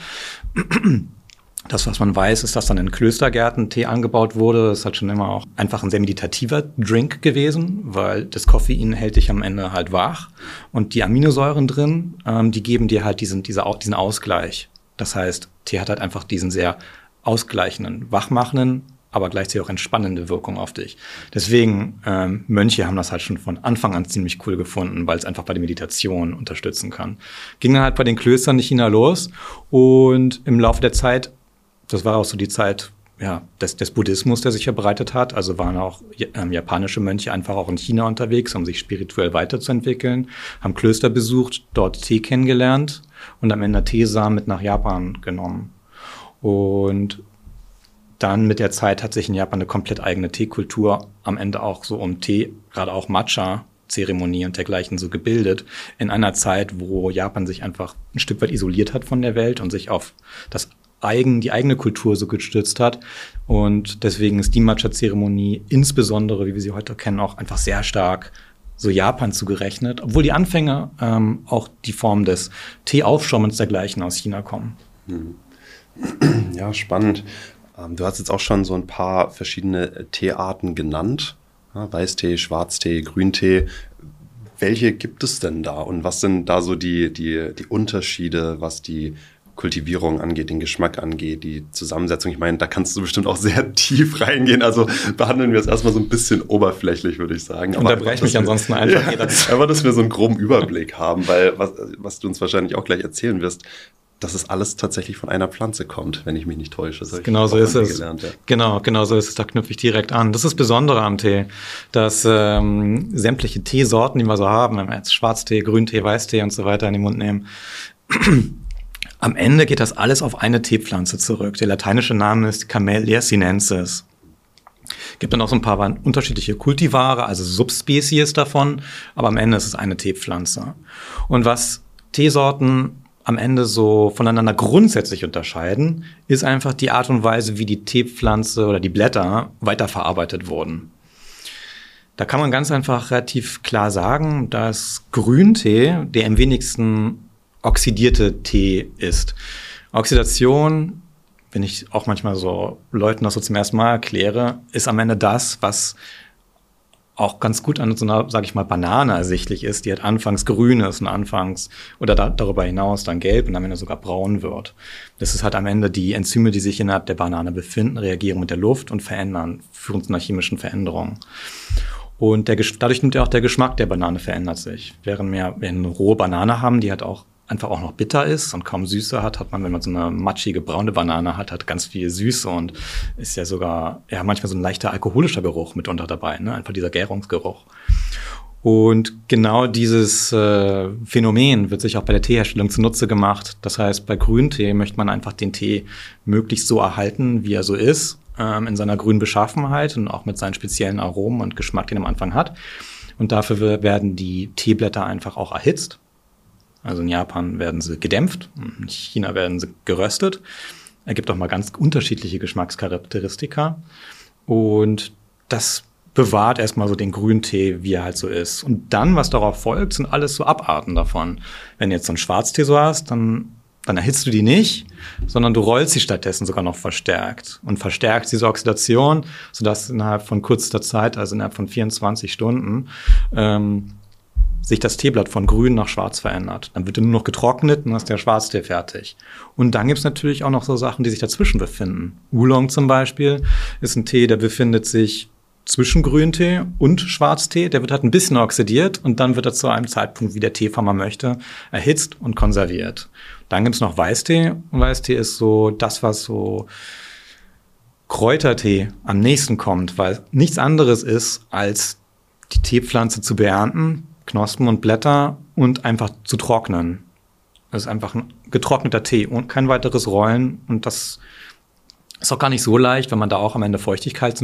Das, was man weiß, ist, dass dann in Klöstergärten Tee angebaut wurde. Das ist halt schon immer auch einfach ein sehr meditativer Drink gewesen, weil das Koffein hält dich am Ende halt wach. Und die Aminosäuren drin, die geben dir halt diesen Ausgleich. Das heißt, Tee hat halt einfach diesen sehr ausgleichenden, wachmachenden, aber gleichzeitig auch entspannende Wirkung auf dich. Deswegen, Mönche haben das halt schon von Anfang an ziemlich cool gefunden, weil es einfach bei der Meditation unterstützen kann. Ging dann halt bei den Klöstern in China los und im Laufe der Zeit, das war auch so die Zeit des Buddhismus, der sich verbreitet hat, also waren auch japanische Mönche einfach auch in China unterwegs, um sich spirituell weiterzuentwickeln, haben Klöster besucht, dort Tee kennengelernt und am Ende Teesamen mit nach Japan genommen. Und dann mit der Zeit hat sich in Japan eine komplett eigene Teekultur am Ende auch so um Tee, gerade auch Matcha-Zeremonie und dergleichen so gebildet, in einer Zeit, wo Japan sich einfach ein Stück weit isoliert hat von der Welt und sich auf die eigene Kultur so gestützt hat. Und deswegen ist die Matcha-Zeremonie insbesondere, wie wir sie heute kennen, auch einfach sehr stark so Japan zugerechnet, obwohl die Anfänge auch die Form des Teeaufschäumens dergleichen aus China kommen. Ja, spannend. Du hast jetzt auch schon so ein paar verschiedene Teearten genannt. Weißtee, Schwarztee, Grüntee. Welche gibt es denn da? Und was sind da so die Unterschiede, was die Kultivierung angeht, den Geschmack angeht, die Zusammensetzung? Ich meine, da kannst du bestimmt auch sehr tief reingehen. Also behandeln wir es erstmal so ein bisschen oberflächlich, würde ich sagen. Unterbreche mich ansonsten einfach. Aber dass wir so einen groben Überblick haben, weil was du uns wahrscheinlich auch gleich erzählen wirst, dass es alles tatsächlich von einer Pflanze kommt, wenn ich mich nicht täusche. Genau so ist es. Gelernt, ja. Genau so ist es. Da knüpfe ich direkt an. Das ist das Besondere am Tee, dass sämtliche Teesorten, die wir so haben, wenn wir jetzt Schwarztee, Grüntee, Weißtee und so weiter in den Mund nehmen, am Ende geht das alles auf eine Teepflanze zurück. Der lateinische Name ist Camellia sinensis. Gibt dann auch so ein paar unterschiedliche Kultivare, also Subspezies davon, aber am Ende ist es eine Teepflanze. Und was Teesorten am Ende so voneinander grundsätzlich unterscheiden, ist einfach die Art und Weise, wie die Teepflanze oder die Blätter weiterverarbeitet wurden. Da kann man ganz einfach relativ klar sagen, dass Grüntee der am wenigsten oxidierte Tee ist. Oxidation, wenn ich auch manchmal so Leuten das so zum ersten Mal erkläre, ist am Ende das, was auch ganz gut an so einer, sage ich mal, Banane ersichtlich ist, die halt anfangs grün ist und darüber hinaus dann gelb und am Ende sogar braun wird. Das ist halt am Ende die Enzyme, die sich innerhalb der Banane befinden, reagieren mit der Luft und führen zu einer chemischen Veränderung. Und dadurch nimmt ja auch der Geschmack der Banane verändert sich. Während wir eine rohe Banane haben, die halt auch einfach auch noch bitter ist und kaum Süße hat man, wenn man so eine matschige braune Banane hat ganz viel Süße und ist ja sogar manchmal so ein leichter alkoholischer Geruch mitunter dabei, ne? Einfach dieser Gärungsgeruch. Und genau dieses Phänomen wird sich auch bei der Teeherstellung zunutze gemacht. Das heißt, bei Grüntee möchte man einfach den Tee möglichst so erhalten, wie er so ist, in seiner grünen Beschaffenheit und auch mit seinen speziellen Aromen und Geschmack, den er am Anfang hat. Und dafür werden die Teeblätter einfach auch erhitzt. Also in Japan werden sie gedämpft, in China werden sie geröstet. Ergibt auch mal ganz unterschiedliche Geschmackscharakteristika. Und das bewahrt erstmal so den Grüntee, wie er halt so ist. Und dann, was darauf folgt, sind alles so Abarten davon. Wenn du jetzt so einen Schwarztee so hast, dann erhitzt du die nicht, sondern du rollst sie stattdessen sogar noch verstärkt und verstärkst diese Oxidation, sodass innerhalb von kurzer Zeit, also innerhalb von 24 Stunden, sich das Teeblatt von grün nach schwarz verändert. Dann wird er nur noch getrocknet und dann ist der Schwarztee fertig. Und dann gibt's natürlich auch noch so Sachen, die sich dazwischen befinden. Oolong zum Beispiel ist ein Tee, der befindet sich zwischen Grüntee und Schwarztee. Der wird halt ein bisschen oxidiert und dann wird er zu einem Zeitpunkt, wie der Teefarmer möchte, erhitzt und konserviert. Dann gibt's noch Weißtee. Und Weißtee ist so das, was so Kräutertee am nächsten kommt, weil nichts anderes ist, als die Teepflanze zu beernten, Knospen und Blätter und einfach zu trocknen. Das ist einfach ein getrockneter Tee und kein weiteres Rollen. Und das ist auch gar nicht so leicht, wenn man da auch am Ende Feuchtigkeitsgehalt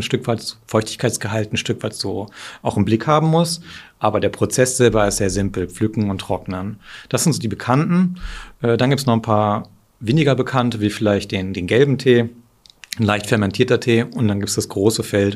ein Stück weit so auch im Blick haben muss. Aber der Prozess selber ist sehr simpel, pflücken und trocknen. Das sind so die Bekannten. Dann gibt's noch ein paar weniger bekannte, wie vielleicht den gelben Tee, ein leicht fermentierter Tee. Und dann gibt's das große Feld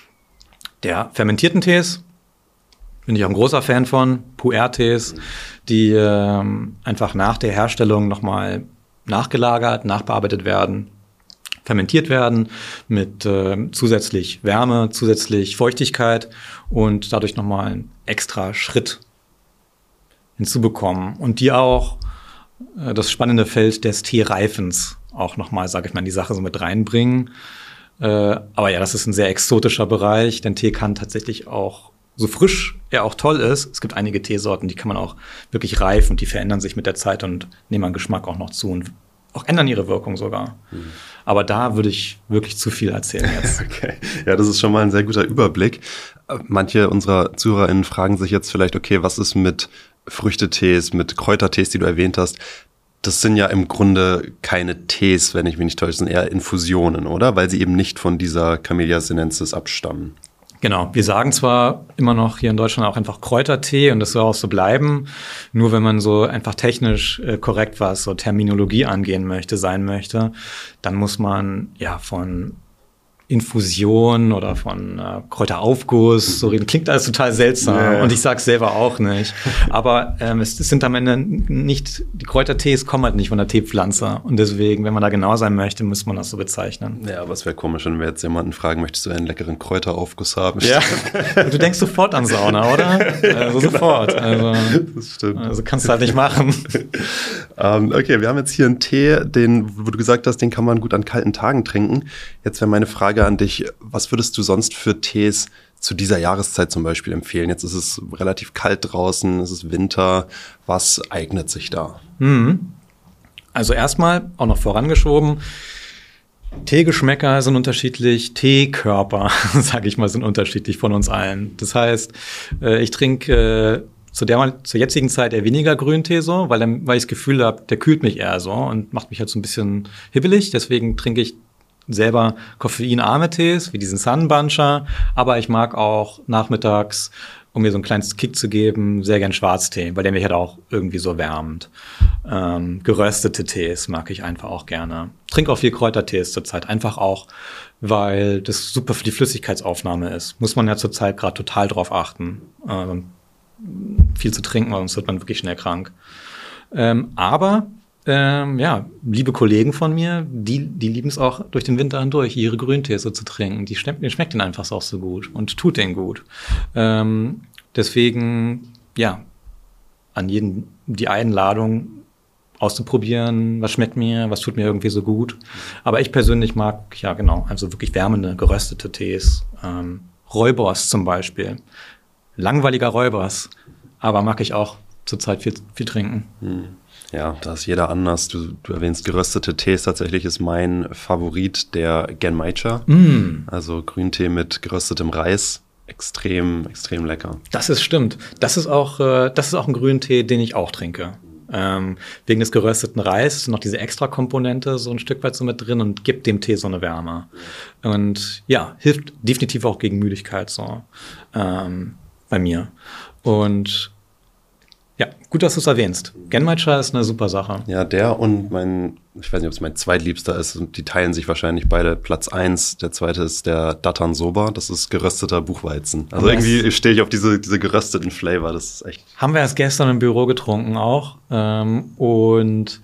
der fermentierten Tees. Bin ich auch ein großer Fan von, Pu'er-Tees, die einfach nach der Herstellung nochmal nachgelagert, nachbearbeitet werden, fermentiert werden mit zusätzlich Wärme, zusätzlich Feuchtigkeit und dadurch nochmal einen extra Schritt hinzubekommen. Und die auch das spannende Feld des Teereifens auch nochmal, sage ich mal, in die Sache so mit reinbringen. Aber ja, das ist ein sehr exotischer Bereich, denn Tee kann tatsächlich auch, so frisch er auch toll ist, es gibt einige Teesorten, die kann man auch wirklich reifen und die verändern sich mit der Zeit und nehmen an Geschmack auch noch zu und auch ändern ihre Wirkung sogar. Aber da würde ich wirklich zu viel erzählen jetzt. Okay, ja, das ist schon mal ein sehr guter Überblick. Manche unserer ZuhörerInnen fragen sich jetzt vielleicht, okay, was ist mit Früchtetees, mit Kräutertees, die du erwähnt hast? Das sind ja im Grunde keine Tees, wenn ich mich nicht täusche, sind eher Infusionen, oder? Weil sie eben nicht von dieser Camellia sinensis abstammen. Genau, wir sagen zwar immer noch hier in Deutschland auch einfach Kräutertee und das soll auch so bleiben, nur wenn man so einfach technisch korrekt was so Terminologie sein möchte, dann muss man ja von Infusion oder von Kräuteraufguss so reden. Klingt alles total seltsam und ich sag's selber auch nicht. Aber es sind am Ende nicht, die Kräutertees kommen halt nicht von der Teepflanze und deswegen, wenn man da genau sein möchte, muss man das so bezeichnen. Ja, aber es wäre komisch, wenn wir jetzt jemanden fragen, möchtest du einen leckeren Kräuteraufguss haben? Ja, du denkst sofort an Sauna, oder? Also genau. Sofort. Also, das stimmt. Also kannst du halt nicht machen. Okay, wir haben jetzt hier einen Tee, wo du gesagt hast, den kann man gut an kalten Tagen trinken. Jetzt wäre meine Frage an dich, was würdest du sonst für Tees zu dieser Jahreszeit zum Beispiel empfehlen? Jetzt ist es relativ kalt draußen, es ist Winter. Was eignet sich da? Also erstmal, auch noch vorangeschoben, Teegeschmäcker sind unterschiedlich, Teekörper, sage ich mal, sind unterschiedlich von uns allen. Das heißt, ich trinke zur jetzigen Zeit eher weniger Grüntee so, weil ich das Gefühl habe, der kühlt mich eher so und macht mich halt so ein bisschen hibbelig. Deswegen trinke ich selber koffeinarme Tees, wie diesen Sunbuncher, aber ich mag auch nachmittags, um mir so einen kleinen Kick zu geben, sehr gern Schwarztee, weil der mich halt auch irgendwie so wärmt. Geröstete Tees mag ich einfach auch gerne. Trinke auch viel Kräutertees zurzeit, einfach auch, weil das super für die Flüssigkeitsaufnahme ist. Muss man ja zurzeit gerade total drauf achten, viel zu trinken, sonst wird man wirklich schnell krank. Liebe Kollegen von mir, die lieben es auch durch den Winter hindurch, ihre Grüntees so zu trinken. Denen schmeckt denen einfach auch so gut und tut denen gut. Deswegen, ja, an jeden die Einladung auszuprobieren, was schmeckt mir, was tut mir irgendwie so gut. Aber ich persönlich mag, ja genau, also wirklich wärmende, geröstete Tees. Rooibos zum Beispiel. Langweiliger Rooibos, aber mag ich auch zurzeit viel trinken. Ja, da ist jeder anders. Du erwähnst geröstete Tees. Tatsächlich ist mein Favorit der Genmaicha. Also Grüntee mit geröstetem Reis. Extrem, extrem lecker. Das stimmt. Das ist auch ein Grüntee, den ich auch trinke. Wegen des gerösteten Reis ist noch diese Extra-Komponente so ein Stück weit so mit drin und gibt dem Tee so eine Wärme. Und ja, hilft definitiv auch gegen Müdigkeit so bei mir. Und ja, gut, dass du es erwähnst. Genmaicha ist eine super Sache. Ja, der und ich weiß nicht, ob es mein zweitliebster ist, und die teilen sich wahrscheinlich beide Platz 1. Der zweite ist der Datan Soba, das ist gerösteter Buchweizen. Also irgendwie stehe ich auf diese gerösteten Flavor, das ist echt. Haben wir erst gestern im Büro getrunken auch und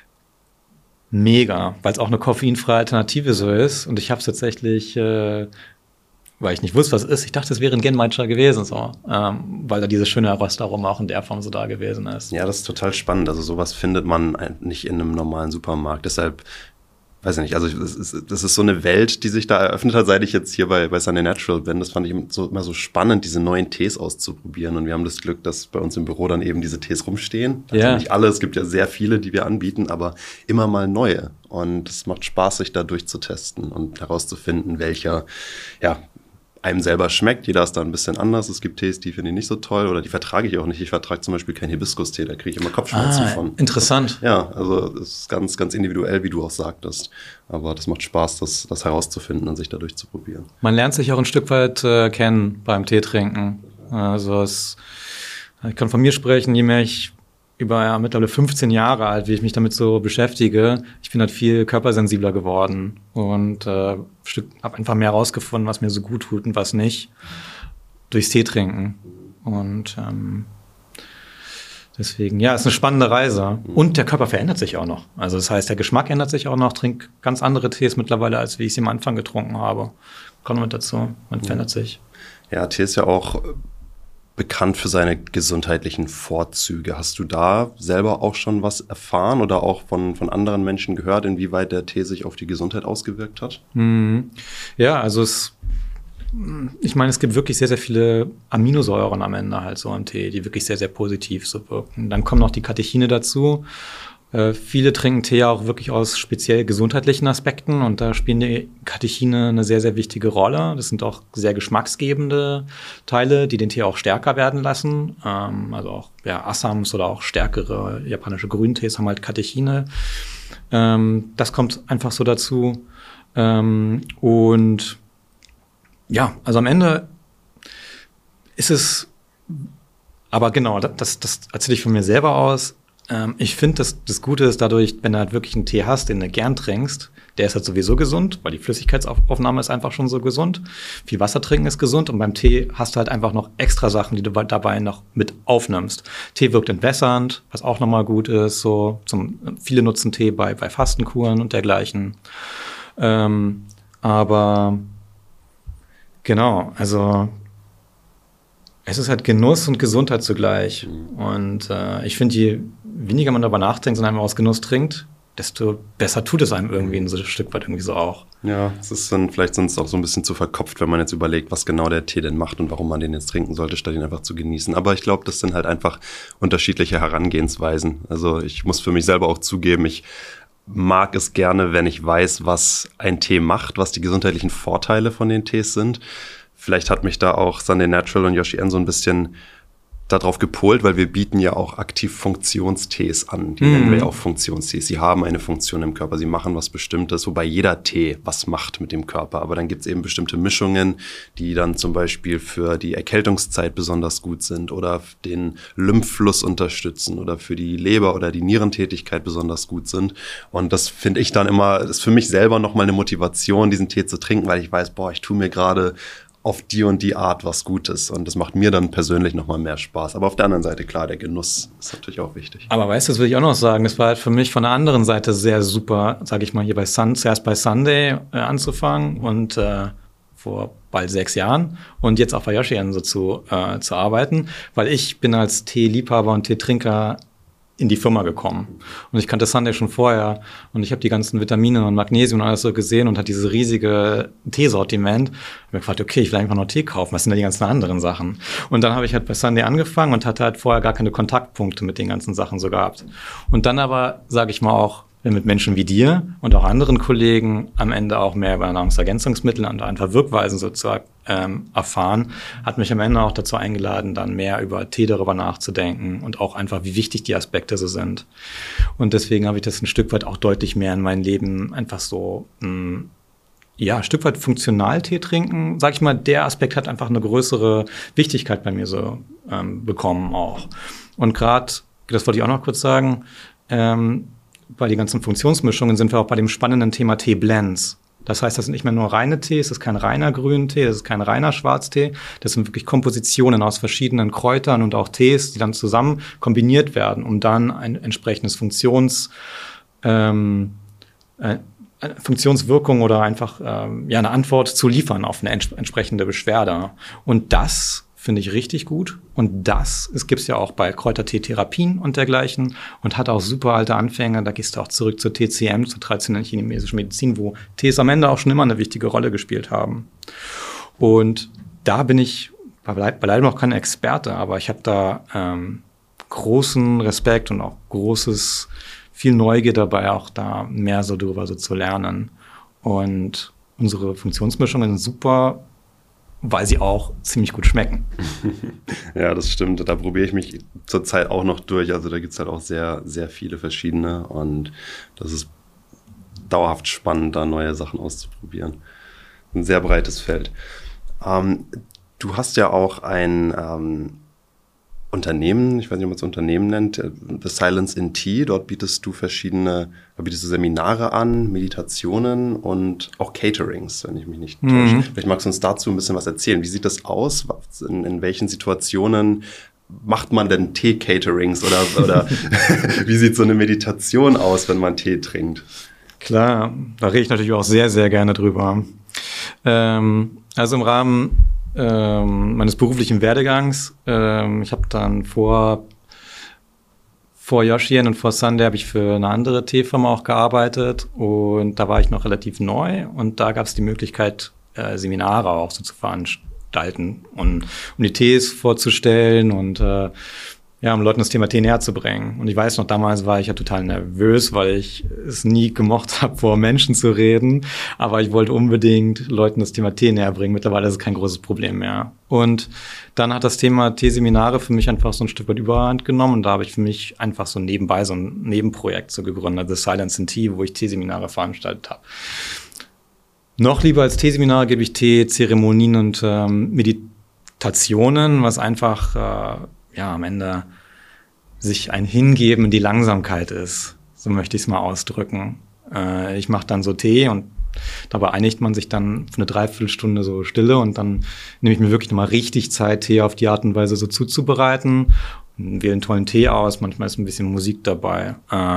mega, weil es auch eine koffeinfreie Alternative so ist. Und ich habe es tatsächlich weil ich nicht wusste, was es ist. Ich dachte, es wäre ein Genmaicha gewesen, so, weil da dieses schöne Röstaroma auch in der Form so da gewesen ist. Ja, das ist total spannend. Also sowas findet man nicht in einem normalen Supermarkt. Deshalb, weiß ich nicht, also das ist so eine Welt, die sich da eröffnet hat, seit ich jetzt hier bei Sunday Natural bin. Das fand ich immer so spannend, diese neuen Tees auszuprobieren. Und wir haben das Glück, dass bei uns im Büro dann eben diese Tees rumstehen. Also nicht alle, es gibt ja sehr viele, die wir anbieten, aber immer mal neue. Und es macht Spaß, sich da durchzutesten und herauszufinden, welcher, ja, einem selber schmeckt. Jeder ist da ein bisschen anders. Es gibt Tees, die finde ich nicht so toll oder die vertrage ich auch nicht. Ich vertrage zum Beispiel keinen Hibiskus-Tee, da kriege ich immer Kopfschmerzen von. Interessant. Ja, also es ist ganz, ganz individuell, wie du auch sagtest. Aber das macht Spaß, das herauszufinden und sich dadurch zu probieren. Man lernt sich auch ein Stück weit kennen beim Teetrinken. Also ich kann von mir sprechen, je mehr ich über mittlerweile 15 Jahre alt, wie ich mich damit so beschäftige. Ich bin halt viel körpersensibler geworden und habe einfach mehr herausgefunden, was mir so gut tut und was nicht, durchs Teetrinken. Und deswegen, ja, ist eine spannende Reise. Und der Körper verändert sich auch noch. Also das heißt, der Geschmack ändert sich auch noch. Trinke ganz andere Tees mittlerweile, als wie ich sie am Anfang getrunken habe. Kommt mit dazu. Man verändert sich. Ja, Tee ist ja auch bekannt für seine gesundheitlichen Vorzüge. Hast du da selber auch schon was erfahren oder auch von anderen Menschen gehört, inwieweit der Tee sich auf die Gesundheit ausgewirkt hat? Ja, also ich meine, es gibt wirklich sehr, sehr viele Aminosäuren am Ende halt so im Tee, die wirklich sehr, sehr positiv so wirken. Dann kommen noch die Katechine dazu. Viele trinken Tee auch wirklich aus speziell gesundheitlichen Aspekten und da spielen die Katechine eine sehr, sehr wichtige Rolle. Das sind auch sehr geschmacksgebende Teile, die den Tee auch stärker werden lassen. Also auch Assams oder auch stärkere japanische Grüntees haben halt Katechine. Das kommt einfach so dazu. Und ja, also am Ende ist es, aber genau, das erzähle ich von mir selber aus. Ich finde, das Gute ist dadurch, wenn du halt wirklich einen Tee hast, den du gern trinkst, der ist halt sowieso gesund, weil die Flüssigkeitsaufnahme ist einfach schon so gesund. Viel Wasser trinken ist gesund und beim Tee hast du halt einfach noch extra Sachen, die du dabei noch mit aufnimmst. Tee wirkt entwässernd, was auch nochmal gut ist. Viele nutzen Tee bei Fastenkuren und dergleichen. Aber genau, also es ist halt Genuss und Gesundheit zugleich. Und ich finde, je weniger man darüber nachdenkt, sondern einfach aus Genuss trinkt, desto besser tut es einem irgendwie so ein Stück weit irgendwie so auch. Ja, es ist dann vielleicht sonst auch so ein bisschen zu verkopft, wenn man jetzt überlegt, was genau der Tee denn macht und warum man den jetzt trinken sollte, statt ihn einfach zu genießen. Aber ich glaube, das sind halt einfach unterschiedliche Herangehensweisen. Also ich muss für mich selber auch zugeben, ich mag es gerne, wenn ich weiß, was ein Tee macht, was die gesundheitlichen Vorteile von den Tees sind. Vielleicht hat mich da auch Sunday Natural und Yoshi N so ein bisschen darauf gepolt, weil wir bieten ja auch aktiv Funktionstees an. Die nennen wir ja auch Funktionstees. Sie haben eine Funktion im Körper, sie machen was Bestimmtes, wobei jeder Tee was macht mit dem Körper. Aber dann gibt es eben bestimmte Mischungen, die dann zum Beispiel für die Erkältungszeit besonders gut sind oder den Lymphfluss unterstützen oder für die Leber- oder die Nierentätigkeit besonders gut sind. Und das finde ich dann immer, das ist für mich selber nochmal eine Motivation, diesen Tee zu trinken, weil ich weiß, ich tue mir gerade auf die und die Art was Gutes. Und das macht mir dann persönlich nochmal mehr Spaß. Aber auf der anderen Seite, klar, der Genuss ist natürlich auch wichtig. Aber weißt du, das will ich auch noch sagen, das war halt für mich von der anderen Seite sehr super, sage ich mal, hier zuerst bei Sunday anzufangen und vor bald 6 Jahren und jetzt auch bei Yoshi N so zu arbeiten, weil ich bin als Teeliebhaber und Teetrinker in die Firma gekommen. Und ich kannte Sunday schon vorher und ich habe die ganzen Vitamine und Magnesium und alles so gesehen und hat dieses riesige Teesortiment. Ich habe mir gefragt, okay, ich will einfach noch Tee kaufen, was sind da die ganzen anderen Sachen? Und dann habe ich halt bei Sunday angefangen und hatte halt vorher gar keine Kontaktpunkte mit den ganzen Sachen so gehabt. Und dann aber, sage ich mal auch, mit Menschen wie dir und auch anderen Kollegen am Ende auch mehr über Nahrungsergänzungsmittel und einfach Wirkweisen sozusagen erfahren, hat mich am Ende auch dazu eingeladen, dann mehr über Tee darüber nachzudenken und auch einfach, wie wichtig die Aspekte so sind. Und deswegen habe ich das ein Stück weit auch deutlich mehr in mein Leben einfach so, ein Stück weit funktional Tee trinken. Sag ich mal, der Aspekt hat einfach eine größere Wichtigkeit bei mir so bekommen auch. Und gerade, das wollte ich auch noch kurz sagen, bei den ganzen Funktionsmischungen sind wir auch bei dem spannenden Thema Tee-Blends. Das heißt, das sind nicht mehr nur reine Tees, das ist kein reiner Grüntee, das ist kein reiner Schwarztee. Das sind wirklich Kompositionen aus verschiedenen Kräutern und auch Tees, die dann zusammen kombiniert werden, um dann ein entsprechendes Funktionswirkung oder einfach eine Antwort zu liefern auf eine entsprechende Beschwerde. Und das finde ich richtig gut. Und das gibt es ja auch bei Kräutertee-Therapien und dergleichen und hat auch super alte Anfänge. Da gehst du auch zurück zur TCM, zur traditionellen chinesischen Medizin, wo Tees am Ende auch schon immer eine wichtige Rolle gespielt haben. Und da bin ich beileibe noch kein Experte, aber ich habe da großen Respekt und auch viel Neugier dabei, auch da mehr so drüber so zu lernen. Und unsere Funktionsmischungen sind super, weil sie auch ziemlich gut schmecken. Ja, das stimmt. Da probiere ich mich zurzeit auch noch durch. Also da gibt es halt auch sehr, sehr viele verschiedene und das ist dauerhaft spannend, da neue Sachen auszuprobieren. Ein sehr breites Feld. Du hast ja auch ein Unternehmen, ich weiß nicht, ob man es Unternehmen nennt, The Silence in Tea. Dort bietest du Seminare an, Meditationen und auch Caterings, wenn ich mich nicht täusche. Vielleicht magst du uns dazu ein bisschen was erzählen. Wie sieht das aus? In welchen Situationen macht man denn Tee-Caterings oder wie sieht so eine Meditation aus, wenn man Tee trinkt? Klar, da rede ich natürlich auch sehr, sehr gerne drüber. Also im Rahmen meines beruflichen Werdegangs. Ich habe dann vor Yoshien und vor Sunday habe ich für eine andere Teefirma auch gearbeitet und da war ich noch relativ neu und da gab es die Möglichkeit, Seminare auch so zu veranstalten und um die Tees vorzustellen und um Leuten das Thema Tee näher zu bringen. Und ich weiß noch, damals war ich ja total nervös, weil ich es nie gemocht habe, vor Menschen zu reden. Aber ich wollte unbedingt Leuten das Thema Tee näher bringen. Mittlerweile ist es kein großes Problem mehr. Und dann hat das Thema Teeseminare für mich einfach so ein Stück weit Überhand genommen. Und da habe ich für mich einfach so nebenbei so ein Nebenprojekt so gegründet, The Silence in Tea, wo ich Teeseminare veranstaltet habe. Noch lieber als Teeseminare gebe ich Teezeremonien und Meditationen, was einfach am Ende sich ein Hingeben in die Langsamkeit ist. So möchte ich es mal ausdrücken. Ich mache dann so Tee und dabei einigt man sich dann für eine Dreiviertelstunde so Stille und dann nehme ich mir wirklich nochmal richtig Zeit, Tee auf die Art und Weise so zuzubereiten und wähle einen tollen Tee aus. Manchmal ist ein bisschen Musik dabei.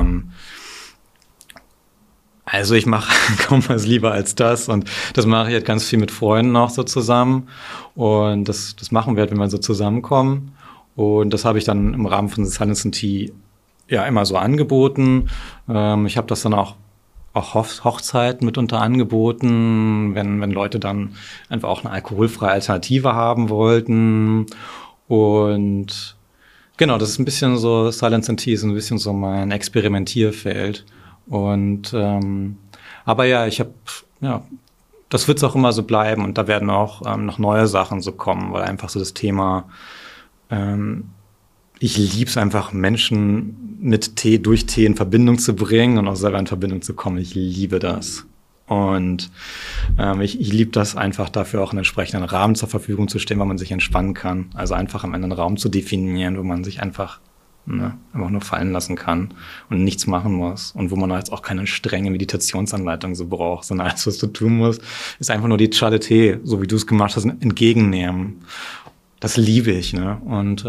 Also ich mache kaum was lieber als das und das mache ich halt ganz viel mit Freunden auch so zusammen und das machen wir halt, wenn wir so zusammenkommen. Und das habe ich dann im Rahmen von Silence in Tea immer so angeboten. Ich habe das dann auch Hochzeiten mitunter angeboten, wenn Leute dann einfach auch eine alkoholfreie Alternative haben wollten. Und genau, das ist ein bisschen so, Silence in Tea ist ein bisschen so mein Experimentierfeld. Und aber das wird es auch immer so bleiben und da werden auch noch neue Sachen so kommen, weil einfach so das Thema ich liebe es einfach, Menschen durch Tee in Verbindung zu bringen und auch selber in Verbindung zu kommen. Ich liebe das. Und ich liebe das einfach dafür auch einen entsprechenden Rahmen zur Verfügung zu stellen, wo man sich entspannen kann. Also einfach am Ende einen Raum zu definieren, wo man sich einfach nur fallen lassen kann und nichts machen muss. Und wo man jetzt auch keine strenge Meditationsanleitung so braucht, sondern alles, was du tun musst, ist einfach nur die Schale Tee, so wie du es gemacht hast, entgegennehmen. Das liebe ich, ne? Und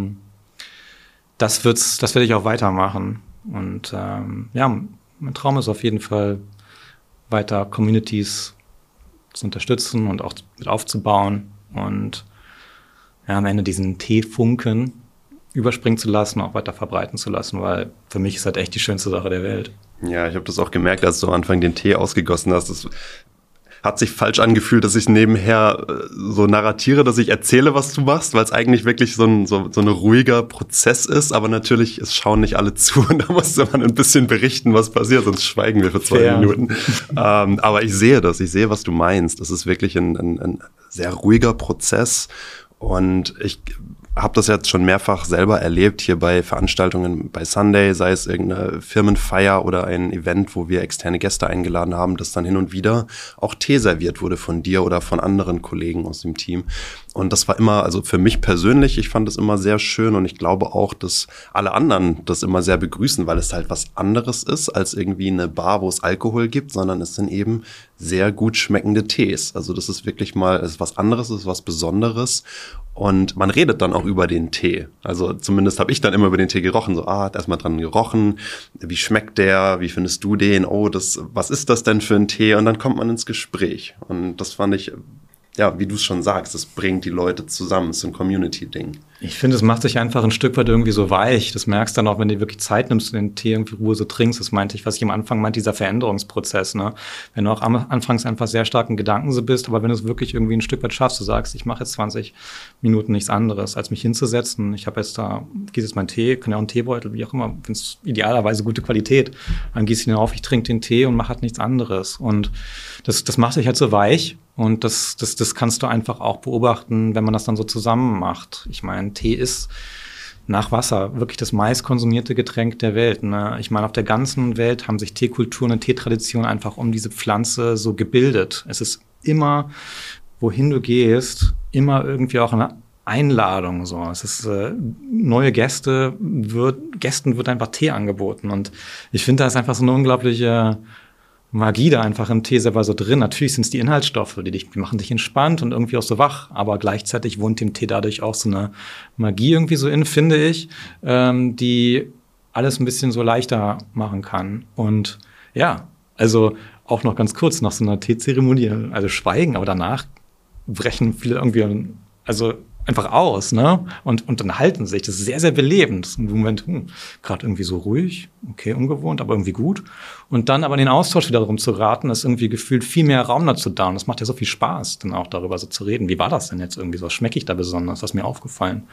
das werde ich auch weitermachen. Und mein Traum ist auf jeden Fall, weiter Communities zu unterstützen und auch mit aufzubauen und am Ende diesen Teefunken überspringen zu lassen, auch weiter verbreiten zu lassen, weil für mich ist halt echt die schönste Sache der Welt. Ja, ich habe das auch gemerkt, als du am Anfang den Tee ausgegossen hast. Das hat sich falsch angefühlt, dass ich nebenher so narratiere, dass ich erzähle, was du machst, weil es eigentlich wirklich so ein ruhiger Prozess ist. Aber natürlich, es schauen nicht alle zu und da musste man ein bisschen berichten, was passiert, sonst schweigen wir für 2 Minuten. Aber ich sehe das, ich sehe, was du meinst. Das ist wirklich ein sehr ruhiger Prozess und ich habe das jetzt schon mehrfach selber erlebt hier bei Veranstaltungen bei Sunday, sei es irgendeine Firmenfeier oder ein Event, wo wir externe Gäste eingeladen haben, dass dann hin und wieder auch Tee serviert wurde von dir oder von anderen Kollegen aus dem Team. Und das war immer, also für mich persönlich, ich fand das immer sehr schön und ich glaube auch, dass alle anderen das immer sehr begrüßen, weil es halt was anderes ist als irgendwie eine Bar, wo es Alkohol gibt, sondern es sind eben sehr gut schmeckende Tees. Also das ist wirklich mal, es ist was anderes, es ist was Besonderes. Und man redet dann auch über den Tee. Also zumindest habe ich dann immer über den Tee gerochen. So, hat erstmal dran gerochen. Wie schmeckt der? Wie findest du den? Was ist das denn für ein Tee? Und dann kommt man ins Gespräch. Und das fand ich, ja, wie du es schon sagst, das bringt die Leute zusammen. Es ist ein Community-Ding. Ich finde, es macht sich einfach ein Stück weit irgendwie so weich. Das merkst du dann auch, wenn du wirklich Zeit nimmst und den Tee irgendwie Ruhe so trinkst. Das meinte ich, was ich am Anfang meinte, dieser Veränderungsprozess. Ne? Wenn du auch anfangs einfach sehr stark in Gedanken so bist, aber wenn du es wirklich irgendwie ein Stück weit schaffst, du sagst, ich mache jetzt 20 Minuten nichts anderes, als mich hinzusetzen. Ich habe jetzt gieße jetzt meinen Tee, kann ja auch einen Teebeutel, wie auch immer, finde es idealerweise gute Qualität. Dann gieße ich ihn auf, ich trinke den Tee und mache halt nichts anderes. Und das macht sich halt so weich. Und das kannst du einfach auch beobachten, wenn man das dann so zusammen macht. Ich meine, Tee ist nach Wasser wirklich das meistkonsumierte Getränk der Welt. Ne? Ich meine, auf der ganzen Welt haben sich Teekulturen und Teetraditionen einfach um diese Pflanze so gebildet. Es ist immer, wohin du gehst, immer irgendwie auch eine Einladung. So. Es ist neue Gästen wird einfach Tee angeboten. Und ich finde, da ist einfach so eine unglaubliche Magie da einfach im Tee selber so drin. Natürlich sind es die Inhaltsstoffe, die machen dich entspannt und irgendwie auch so wach, aber gleichzeitig wohnt dem Tee dadurch auch so eine Magie irgendwie so in, finde ich, die alles ein bisschen so leichter machen kann. Und ja, also auch noch ganz kurz nach so einer Teezeremonie, also schweigen, aber danach brechen viele irgendwie, also einfach aus, ne? Und dann halten sich. Das ist sehr, sehr belebend. Das ist im Moment gerade irgendwie so ruhig, okay, ungewohnt, aber irgendwie gut. Und dann aber in den Austausch wieder darum zu raten, ist irgendwie gefühlt viel mehr Raum dazu da. Und das macht ja so viel Spaß, dann auch darüber so zu reden. Wie war das denn jetzt irgendwie? Was schmecke ich da besonders? Was ist mir aufgefallen?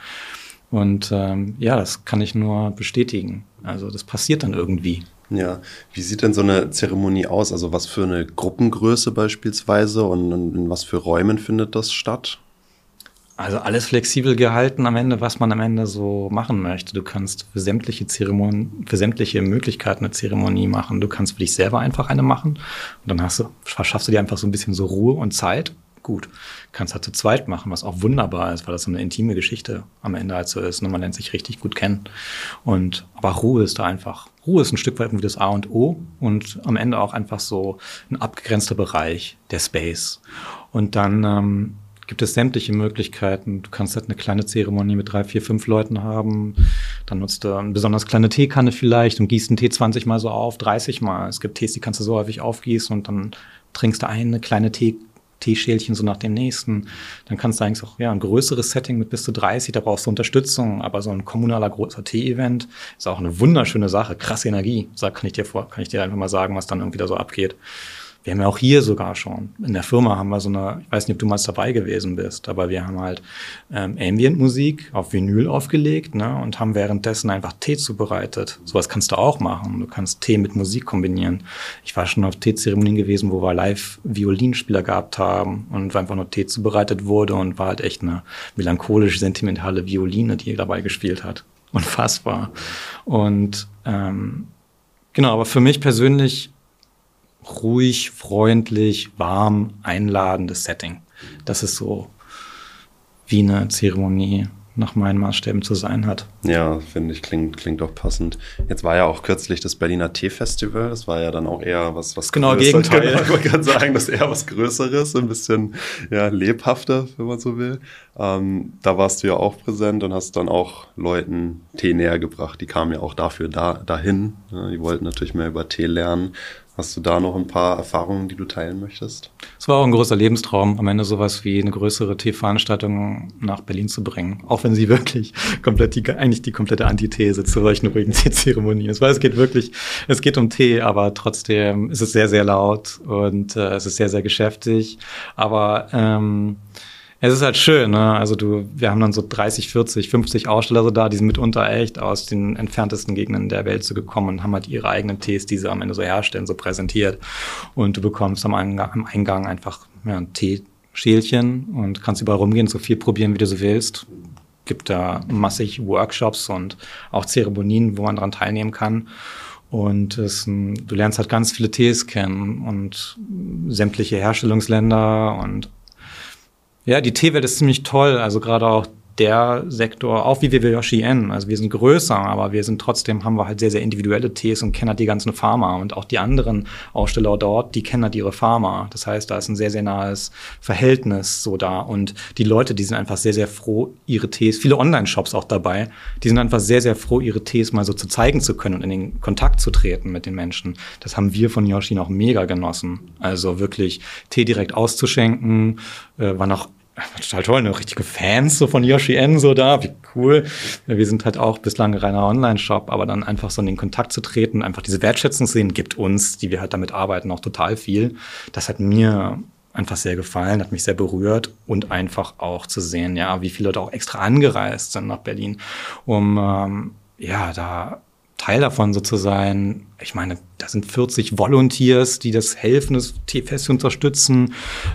Und ja, das kann ich nur bestätigen. Also das passiert dann irgendwie. Ja, wie sieht denn so eine Zeremonie aus? Also was für eine Gruppengröße beispielsweise und in was für Räumen findet das statt? Also alles flexibel gehalten am Ende, was man am Ende so machen möchte. Du kannst für sämtliche Zeremonien, für sämtliche Möglichkeiten eine Zeremonie machen. Du kannst für dich selber einfach eine machen und dann verschaffst du dir einfach so ein bisschen so Ruhe und Zeit. Gut, kannst halt zu zweit machen, was auch wunderbar ist, weil das so eine intime Geschichte am Ende halt so ist und man lernt sich richtig gut kennen. Aber Ruhe ist da einfach. Ruhe ist ein Stück weit irgendwie das A und O und am Ende auch einfach so ein abgegrenzter Bereich, der Space. Und dann gibt es sämtliche Möglichkeiten. Du kannst halt eine kleine Zeremonie mit 3, 4, 5 Leuten haben. Dann nutzt du eine besonders kleine Teekanne vielleicht und gießt den Tee 20 Mal so auf, 30 Mal. Es gibt Tees, die kannst du so häufig aufgießen und dann trinkst du eine kleine Teeschälchen so nach dem nächsten. Dann kannst du eigentlich auch ein größeres Setting mit bis zu 30, da brauchst du Unterstützung. Aber so ein kommunaler großer Tee-Event ist auch eine wunderschöne Sache. Krasse Energie. Kann ich dir einfach mal sagen, was dann irgendwie da so abgeht. Wir haben ja auch hier sogar schon, in der Firma haben wir so eine, ich weiß nicht, ob du mal dabei gewesen bist, aber wir haben halt Ambient-Musik auf Vinyl aufgelegt, ne, und haben währenddessen einfach Tee zubereitet. Sowas kannst du auch machen. Du kannst Tee mit Musik kombinieren. Ich war schon auf Teezeremonien gewesen, wo wir live Violinspieler gehabt haben und einfach nur Tee zubereitet wurde und war halt echt eine melancholisch sentimentale Violine, die dabei gespielt hat. Unfassbar. Und genau, aber für mich persönlich ruhig, freundlich, warm, einladendes Setting. Das ist so, wie eine Zeremonie nach meinen Maßstäben zu sein hat. Ja, finde ich, klingt doch passend. Jetzt war ja auch kürzlich das Berliner Tee-Festival. Das war ja dann auch eher was genau, Gegenteil. Genau, ich wollte gerade sagen, das ist eher was Größeres, ein bisschen lebhafter, wenn man so will. Da warst du ja auch präsent und hast dann auch Leuten Tee näher gebracht. Die kamen ja auch dafür dahin. Ja, die wollten natürlich mehr über Tee lernen. Hast du da noch ein paar Erfahrungen, die du teilen möchtest? Es war auch ein großer Lebenstraum, am Ende sowas wie eine größere Teeveranstaltung nach Berlin zu bringen. Auch wenn sie wirklich eigentlich die komplette Antithese zu solchen ruhigen Teezeremonien ist. Weil es geht um Tee, aber trotzdem ist es sehr, sehr laut und es ist sehr, sehr geschäftig. Aber es ist halt schön, ne? Also wir haben dann so 30, 40, 50 Aussteller so da, die sind mitunter echt aus den entferntesten Gegenden der Welt so gekommen und haben halt ihre eigenen Tees, die sie am Ende so herstellen, so präsentiert. Und du bekommst am Eingang einfach ein Teeschälchen und kannst überall rumgehen, so viel probieren, wie du so willst. Gibt da massig Workshops und auch Zeremonien, wo man dran teilnehmen kann. Und du lernst halt ganz viele Tees kennen und sämtliche Herstellungsländer und ja, die Teewelt ist ziemlich toll, also gerade auch der Sektor, auch wie wir Yoshi N. Also wir sind größer, aber haben wir halt sehr, sehr individuelle Tees und kennen halt die ganzen Farmer. Und auch die anderen Aussteller dort, die kennen halt ihre Farmer. Das heißt, da ist ein sehr, sehr nahes Verhältnis so da. Und die Leute, die sind einfach sehr, sehr froh, ihre Tees, viele Online-Shops auch dabei, die sind einfach sehr, sehr froh, ihre Tees mal so zu zeigen zu können und in den Kontakt zu treten mit den Menschen. Das haben wir von Yoshi noch mega genossen. Also wirklich Tee direkt auszuschenken, war noch total toll, ne? Richtige Fans so von Yoshi N so da, wie cool. Wir sind halt auch bislang ein reiner Online-Shop, aber dann einfach so in den Kontakt zu treten, einfach diese Wertschätzung zu sehen, gibt uns, die wir halt damit arbeiten, auch total viel. Das hat mir einfach sehr gefallen, hat mich sehr berührt und einfach auch zu sehen, ja, wie viele Leute auch extra angereist sind nach Berlin, um da Teil davon so zu sein. Ich meine, da sind 40 Volunteers, die das helfen, das Teefest zu unterstützen.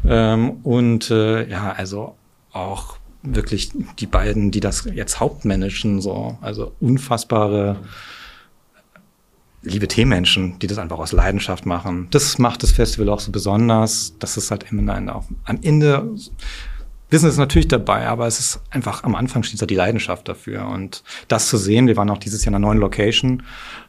Also auch wirklich die beiden, die das jetzt hauptmanagen, so, also unfassbare liebe Teemenschen, die das einfach aus Leidenschaft machen. Das macht das Festival auch so besonders, dass es halt am Ende Business ist natürlich dabei, aber es ist einfach, am Anfang steht da die Leidenschaft dafür. Und das zu sehen, wir waren auch dieses Jahr in einer neuen Location,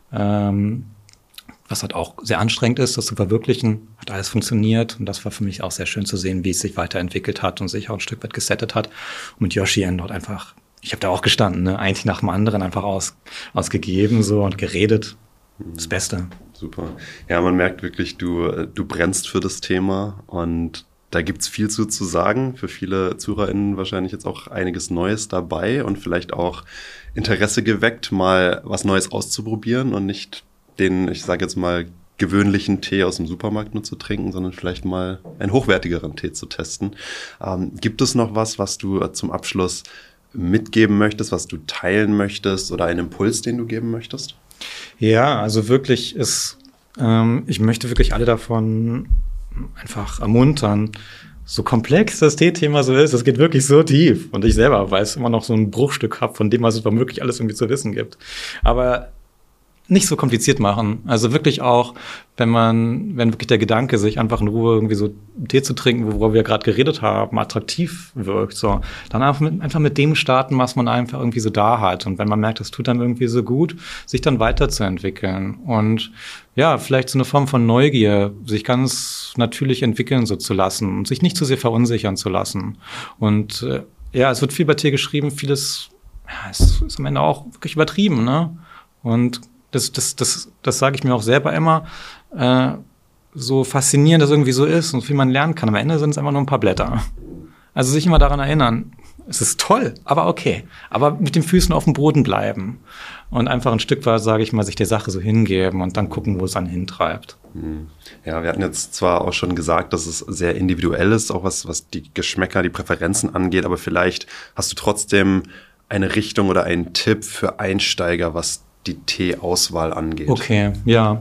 was halt auch sehr anstrengend ist, das zu verwirklichen, hat alles funktioniert. Und das war für mich auch sehr schön zu sehen, wie es sich weiterentwickelt hat und sich auch ein Stück weit gesettet hat. Und mit Yoshi N dort einfach, ich habe da auch gestanden, ne, eigentlich nach dem anderen einfach ausgegeben so und geredet. Das Beste. Super. Ja, man merkt wirklich, du brennst für das Thema und da gibt's viel zu sagen. Für viele ZuhörerInnen wahrscheinlich jetzt auch einiges Neues dabei und vielleicht auch Interesse geweckt, mal was Neues auszuprobieren und nicht den, ich sage jetzt mal, gewöhnlichen Tee aus dem Supermarkt nur zu trinken, sondern vielleicht mal einen hochwertigeren Tee zu testen. Gibt es noch was du zum Abschluss mitgeben möchtest, was du teilen möchtest oder einen Impuls, den du geben möchtest? Ja, also wirklich ich möchte wirklich alle davon einfach ermuntern, so komplex das Teethema so ist, es geht wirklich so tief. Und ich selber weiß immer noch so ein Bruchstück habe von dem, was es wirklich alles irgendwie zu wissen gibt. Aber nicht so kompliziert machen. Also wirklich auch, wenn wirklich der Gedanke, sich einfach in Ruhe irgendwie so Tee zu trinken, worüber wir gerade geredet haben, attraktiv wirkt, so, dann einfach mit dem starten, was man einfach irgendwie so da hat. Und wenn man merkt, das tut dann irgendwie so gut, sich dann weiterzuentwickeln. Und ja, vielleicht so eine Form von Neugier, sich ganz natürlich entwickeln so zu lassen und sich nicht zu sehr verunsichern zu lassen. Und es wird viel bei Tee geschrieben, vieles, es ist am Ende auch wirklich übertrieben, ne? Und das sage ich mir auch selber immer, so faszinierend das irgendwie so ist und viel man lernen kann. Am Ende sind es einfach nur ein paar Blätter. Also sich immer daran erinnern, es ist toll, aber okay. Aber mit den Füßen auf dem Boden bleiben und einfach ein Stück weit, sage ich mal, sich der Sache so hingeben und dann gucken, wo es einen hintreibt. Ja, wir hatten jetzt zwar auch schon gesagt, dass es sehr individuell ist, auch was die Geschmäcker, die Präferenzen angeht, aber vielleicht hast du trotzdem eine Richtung oder einen Tipp für Einsteiger, was die Teeauswahl angeht. Okay.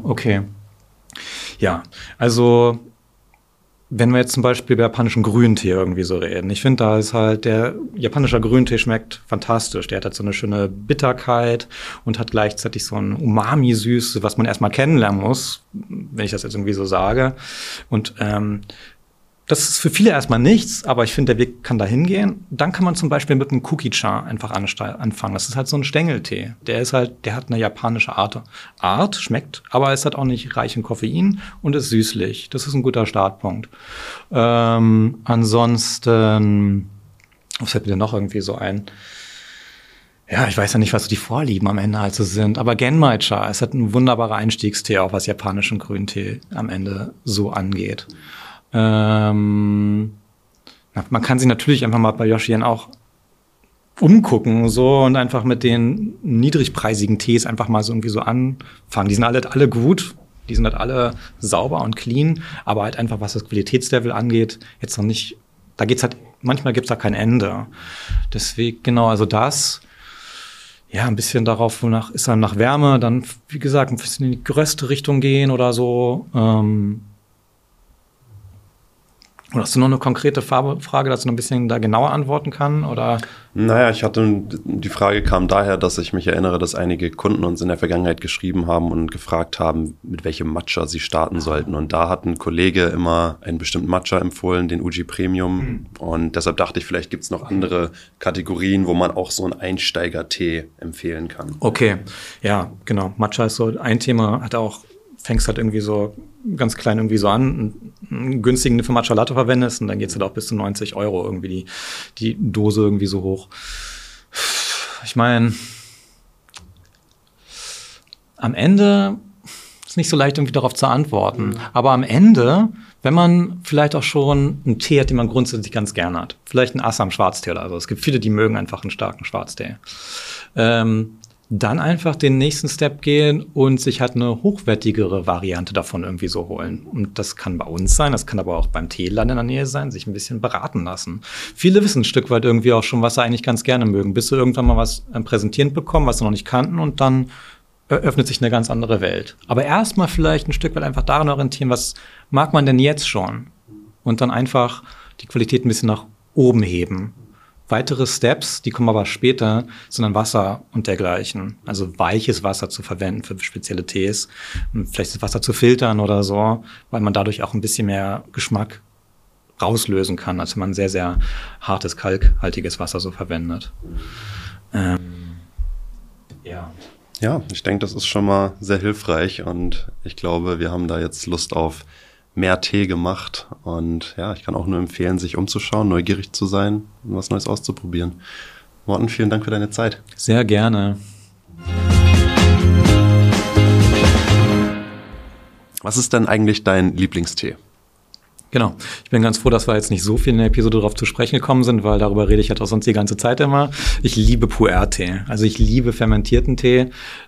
Ja, also wenn wir jetzt zum Beispiel über japanischen Grüntee irgendwie so reden. Ich finde, da ist halt der japanische Grüntee schmeckt fantastisch. Der hat halt so eine schöne Bitterkeit und hat gleichzeitig so ein Umami-Süße, was man erstmal kennenlernen muss, wenn ich das jetzt irgendwie so sage. Und das ist für viele erstmal nichts, aber ich finde, der Weg kann da hingehen. Dann kann man zum Beispiel mit einem Cookie-Cha einfach anfangen. Das ist halt so ein Stängeltee. Der hat eine japanische Art, schmeckt, aber ist halt auch nicht reich in Koffein und ist süßlich. Das ist ein guter Startpunkt. Ansonsten, was fällt mir denn noch irgendwie so ein? Ja, ich weiß ja nicht, was so die Vorlieben am Ende halt so sind, aber Genmaicha ist halt ein wunderbarer Einstiegstee, auch was japanischen Grüntee am Ende so angeht. Man kann sich natürlich einfach mal bei Yoshien auch umgucken so und einfach mit den niedrigpreisigen Tees einfach mal so irgendwie so anfangen. Die sind alle gut, die sind halt alle sauber und clean, aber halt einfach, was das Qualitätslevel angeht, jetzt noch nicht, da geht's halt, manchmal gibt's da kein Ende. Deswegen, genau, also das, ja, ein bisschen darauf, wonach ist dann nach Wärme, dann, wie gesagt, ein bisschen in die größte Richtung gehen oder so. Oder hast du noch eine konkrete Frage, dass ich noch ein bisschen da genauer antworten kann? Oder? Naja, die Frage kam daher, dass ich mich erinnere, dass einige Kunden uns in der Vergangenheit geschrieben haben und gefragt haben, mit welchem Matcha sie starten sollten. Und da hat ein Kollege immer einen bestimmten Matcha empfohlen, den Uji Premium. Und deshalb dachte ich, vielleicht gibt es noch andere Kategorien, wo man auch so einen Einsteiger-Tee empfehlen kann. Okay, ja, genau. Matcha ist so ein Thema, fängst halt irgendwie so ganz klein irgendwie so an, einen günstigen für Matcha Latte verwendest und dann geht's halt auch bis zu 90 € irgendwie die Dose irgendwie so hoch. Ich meine, am Ende ist nicht so leicht irgendwie darauf zu antworten, aber am Ende, wenn man vielleicht auch schon einen Tee hat, den man grundsätzlich ganz gerne hat, vielleicht einen Assam Schwarztee oder so. Es gibt viele, die mögen einfach einen starken Schwarztee. Dann einfach den nächsten Step gehen und sich halt eine hochwertigere Variante davon irgendwie so holen. Und das kann bei uns sein, das kann aber auch beim Teeladen in der Nähe sein, sich ein bisschen beraten lassen. Viele wissen ein Stück weit irgendwie auch schon, was sie eigentlich ganz gerne mögen, bis sie irgendwann mal was präsentiert bekommen, was sie noch nicht kannten und dann öffnet sich eine ganz andere Welt. Aber erstmal vielleicht ein Stück weit einfach daran orientieren, was mag man denn jetzt schon? Und dann einfach die Qualität ein bisschen nach oben heben. Weitere Steps, die kommen aber später, sind dann Wasser und dergleichen. Also weiches Wasser zu verwenden für spezielle Tees. Und vielleicht das Wasser zu filtern oder so, weil man dadurch auch ein bisschen mehr Geschmack rauslösen kann, als wenn man sehr, sehr hartes, kalkhaltiges Wasser so verwendet. Ja. Ja, ich denke, das ist schon mal sehr hilfreich und ich glaube, wir haben da jetzt Lust auf mehr Tee gemacht und ja, ich kann auch nur empfehlen, sich umzuschauen, neugierig zu sein und was Neues auszuprobieren. Morten, vielen Dank für deine Zeit. Sehr gerne. Was ist denn eigentlich dein Lieblingstee? Genau. Ich bin ganz froh, dass wir jetzt nicht so viel in der Episode darauf zu sprechen gekommen sind, weil darüber rede ich halt auch sonst die ganze Zeit immer. Ich liebe Pu'er-Tee. Also ich liebe fermentierten Tee,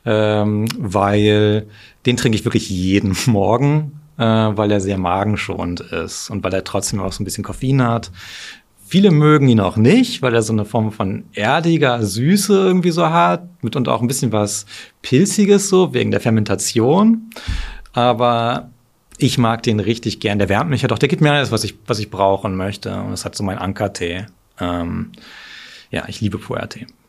weil den trinke ich wirklich jeden Morgen. Weil er sehr magenschonend ist und weil er trotzdem auch so ein bisschen Koffein hat. Viele mögen ihn auch nicht, weil er so eine Form von erdiger Süße irgendwie so hat, mitunter auch ein bisschen was Pilziges so, wegen der Fermentation. Aber ich mag den richtig gern. Der wärmt mich halt auch, der gibt mir alles, was ich brauche und möchte. Und das hat so mein Ankertee. Ja, ich liebe Pu'er-Tee.